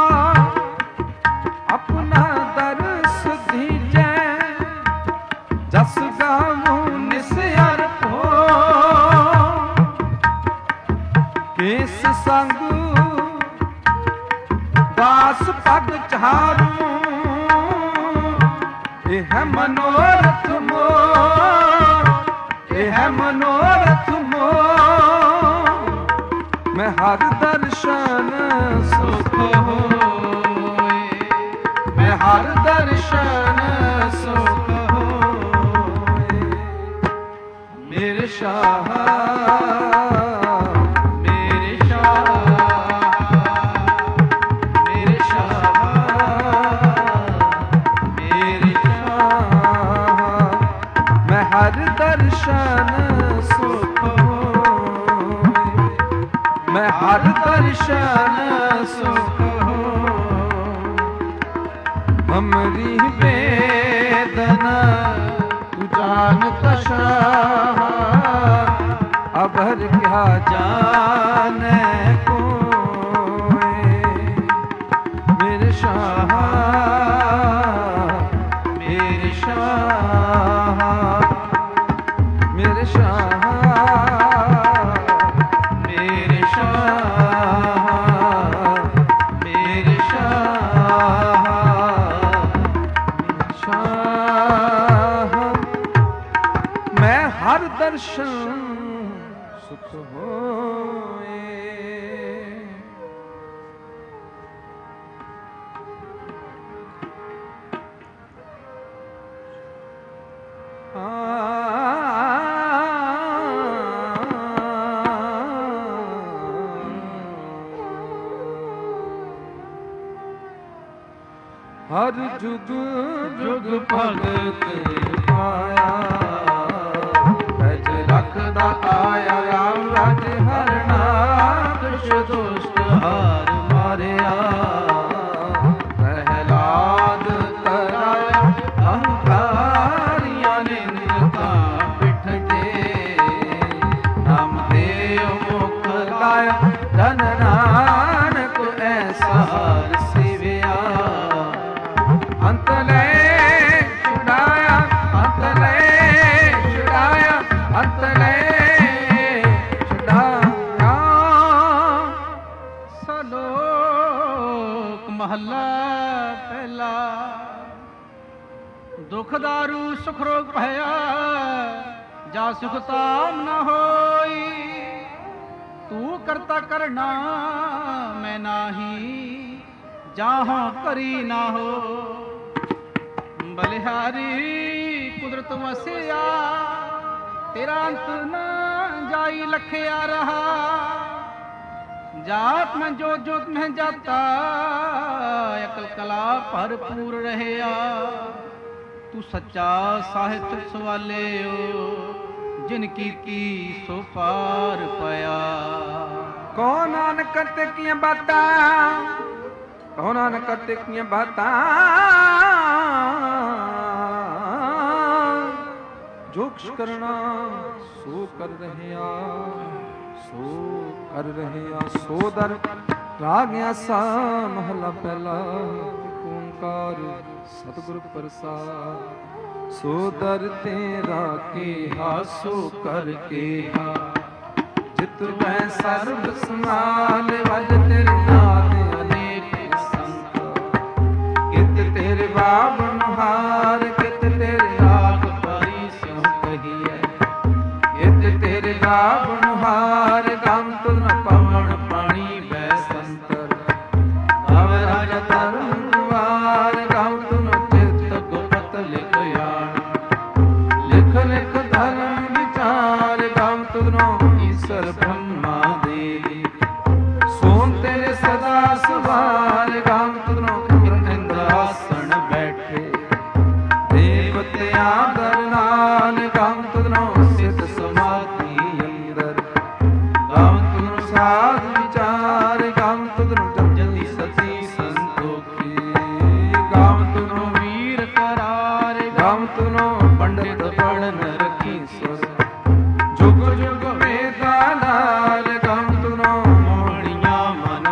S1: अपना दर्श दीजे जस गाऊं निस्यार हो केस संग दास पग चारू यह मनोरथ मो यह मनोरथ मो मैं हर दर्शन सुख होए मैं हर दर्शन सुख होए मेरे शाह मेरे शाह मेरे शाह मेरे शाह मैं हर दर्शन सुख होए मैं हर दर्शन सुख होए हमरी वेदना तू जानत शाह अभर क्या जाने कोई मेरे शाह मेरे शाह मेरे शाह मेरे शाह मेरे शाह मेरे शाह मैं हर दर्शन सुख होए हर जुग जुग भगत पाया भज रखदा आया राम राज हरना दुष्ट दुष्ट हार ਅੰਤ ਲੈ ਛੁਡਾਇਆ, ਅੰਤ ਲੈ ਛੁਡਾਇਆ, ਅੰਤ ਲੈ ਛੁਡਾਇਆ।
S2: ਸਲੋਕ ਮਹੱਲਾ ਪਹਿਲਾ। ਦੁਖ ਦਾਰੂ ਸੁਖ ਰੋਗ ਭਇਆ, ਜਾ ਸੁਖ ਤਾਮ ਨਾ ਹੋਈ। ਤੂੰ ਕਰਤਾ ਕਰਨਾ ਮੈਂ ਨਾਹੀ, ਜਾਹਾਂ ਕਰੀ ਨਾ ਹੋ। ਬਲਿਹਾਰੀ ਕੁਦਰਤ ਵਸਿਆ, ਤੇਰਾ ਅੰਤ ਨਾ ਜਾਈ ਲਖਿਆ ਰਹਾ। ਜਾਤ ਮੈਂ ਜੋਤ ਜੋਤ ਮੈਂ ਜਾਤਾ, ਅਕਲ ਕਲਾ ਭਰਪੂਰ ਰਹਿਆ। ਤੂੰ ਸੱਚਾ ਸਾਹਿਤ ਸਵਾਲਿਓ, ਜਿਨ ਕੀਤੀ ਸੋ ਪਾਰ ਪਿਆ।
S1: ਕੋ ਨਾਨਕ ਤੇ ਕੀਆਂ ਬਾਤਾਂ, ਕੋ ਨਾਨਕ ਤੇ ਕੀਆਂ ਬਾਤਾਂ, ਜੋ ਕੁਛ ਕਰਨਾ ਸੋ ਕਰ ਰਹਿਆ, ਸੋ ਕਰ ਰਹਿਆ। ਸੋ ਦਰ ਰਾਗਿਆ ਸਾ ਮਹਲਾ ਪਹਿਲਾ। ਓੰਕਾਰ ਸਤਿਗੁਰ ਪ੍ਰਸਾਦ। ਸੋ ਦਰ ਤੇਰਾ ਕੀਹਾ ਸੋ ਕਰ ਕੇਹਾ, ਜਿਤ ਮੈਂ ਸਰਬ ਸਮਾਲ ਵਜ ਤੇਰੇ ਨਾਦ ਅਨੇਕ ਸੰਤ। ਕਿਤ ਤੇਰੇ ਬਾਵਨ ਹਾਰ, ਕਿਤ ਤੇਰੇ ਰਾਗ ਪਾਈ ਸਿਉ ਕਹੀਐ। ਕਿਤ ਤੇਰੇ ਬਾਵਨ ਹਾਰ, ਗਮ ਤੁਨ ਪਵਨ ਪਾਣੀ ਬੈ ਸੰਤਰ। ਅਵ ਰਾਜ ਧਰਮ ਦੁਆਰ, ਗਮ ਤੁਨ ਚਿਤ ਗੁਪਤ ਲਿਖ ਆਣ। ਲਿਖ ਲਿਖ ਧਰਮ ਵਿਚਾਰ, ਗਮ ਤੁਨੋ ਈਸ਼ਰ ਬ੍ਰਹਮਾ ਦੇਵੀ। ਸੋਮ ਤੇਰੇ ਸਦਾ ਸੁਭਾਰ, ਗਮ ਤੁਨੋ ਇੰਦ ਆਸਣ ਬੈਠੇ। ਦੇਵਤਿਆਂ ਦਰ ਨਾਲ, ਗਮ ਤੁਨੋ ਸਿਧ ਸਮਾਧੀ ਅੰਦਰ। ਗਮ ਤੁਨੋ ਸਾਧ ਵਿਚਾਰ, ਗਮ ਤੁਨੋ ਜਪਤੀ ਸਤੀ ਸੰਤੋਖੀ। ਗਮ ਤੁਨੋ ਵੀਰ ਕਰਾਰ, ਗਮ ਤੁਨੋ ਪੰਡਿਤ ਪੜਨ ਰਖੀ ਸੁਰ। ਜੁਗ ਜੁਗ ਵੇਦਾਂ ਨਾਲ, ਗਮ ਤੁਨੋ ਮੋਹਣੀਆਂ ਮਨ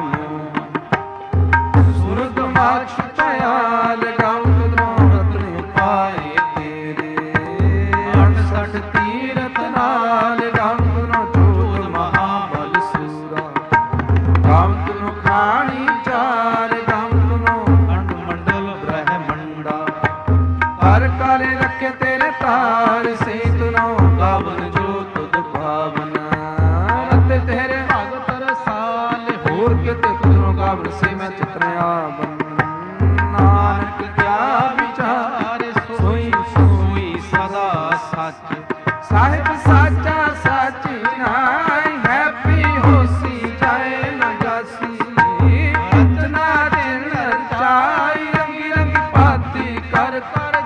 S1: ਮੋਹਨ। ਸੁਰਗ ਮਾਛ ਚਿਆਲ, ਗਮ ਤੁਨੋ ਰਤਨ ਪਾਏ ਤੇਰੇ। ਅਠਸਠ ਤੀਰਥ ਨਾਲ, ਗਮ ਤੁਨੋ ਜੋਤ ਮਹਾਬਲ ਸੂਰਾ। ਗਮ ਤੁਨੋ ਖਾਣੀ ਚਾਰ, ਗਮ ਤੁਨੋ ਅੰਡ ਮੰਡਲ ਬ੍ਰਹਮੰਡਾ। ਹਰ ਕਾਲੇ ਰੱਖੇ ਤੇਰੇ ਤਾਰ, ਸੇ ਤੁਨੋ ਗਾਵਨ ਜੋ ਤੁਧ ਭਾਵਨ। ਰਤੇ ਤੇਰੇ ਭਗਤ ਰਸਾਲ, ਹੋਰ ਕਿਤੇ ਤੁਧਰੋਂ ਗਾਵਨ ਸੇ ਮੈਂ ਚਿਤਰਿਆ ਬਨ। ਨਾਨਕ ਕਿਆ ਵਿਚਾਰ, ਸੋਈ ਸੋਈ ਸਦਾ ਸੱਚ। ਸਾਹਿਬ ਸਾਚਾ ਸਾਚੀ ਨਾਈ, ਹੈਪੀ ਹੋਸੀ ਜਾਏ ਨਾ ਜਾਸੀ। ਰਚਨਾ ਦਿਨ ਰਚਾਈ, ਰੰਗੀ ਰੰਗੀ ਭਾਤੀ ਕਰ ਕਰ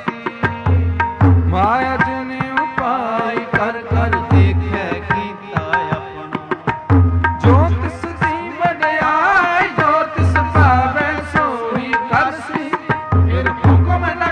S1: ਜਿਨਸੀ। ਮਾਇਆ ਜਨ ਉਪਾਈ ਕਰ ਕਰ ਦੇਖੈ ਕੀਤਾ ਆਪਣਾ। ਜੋ ਤਿਸ ਦੀ ਵਡਿਆਈ, ਜੋ ਤਿਸ ਭਾਵੈ ਸੋਈ ਕਰਸੀ। ਫਿਰ ਹੁਕਮ ਨਾ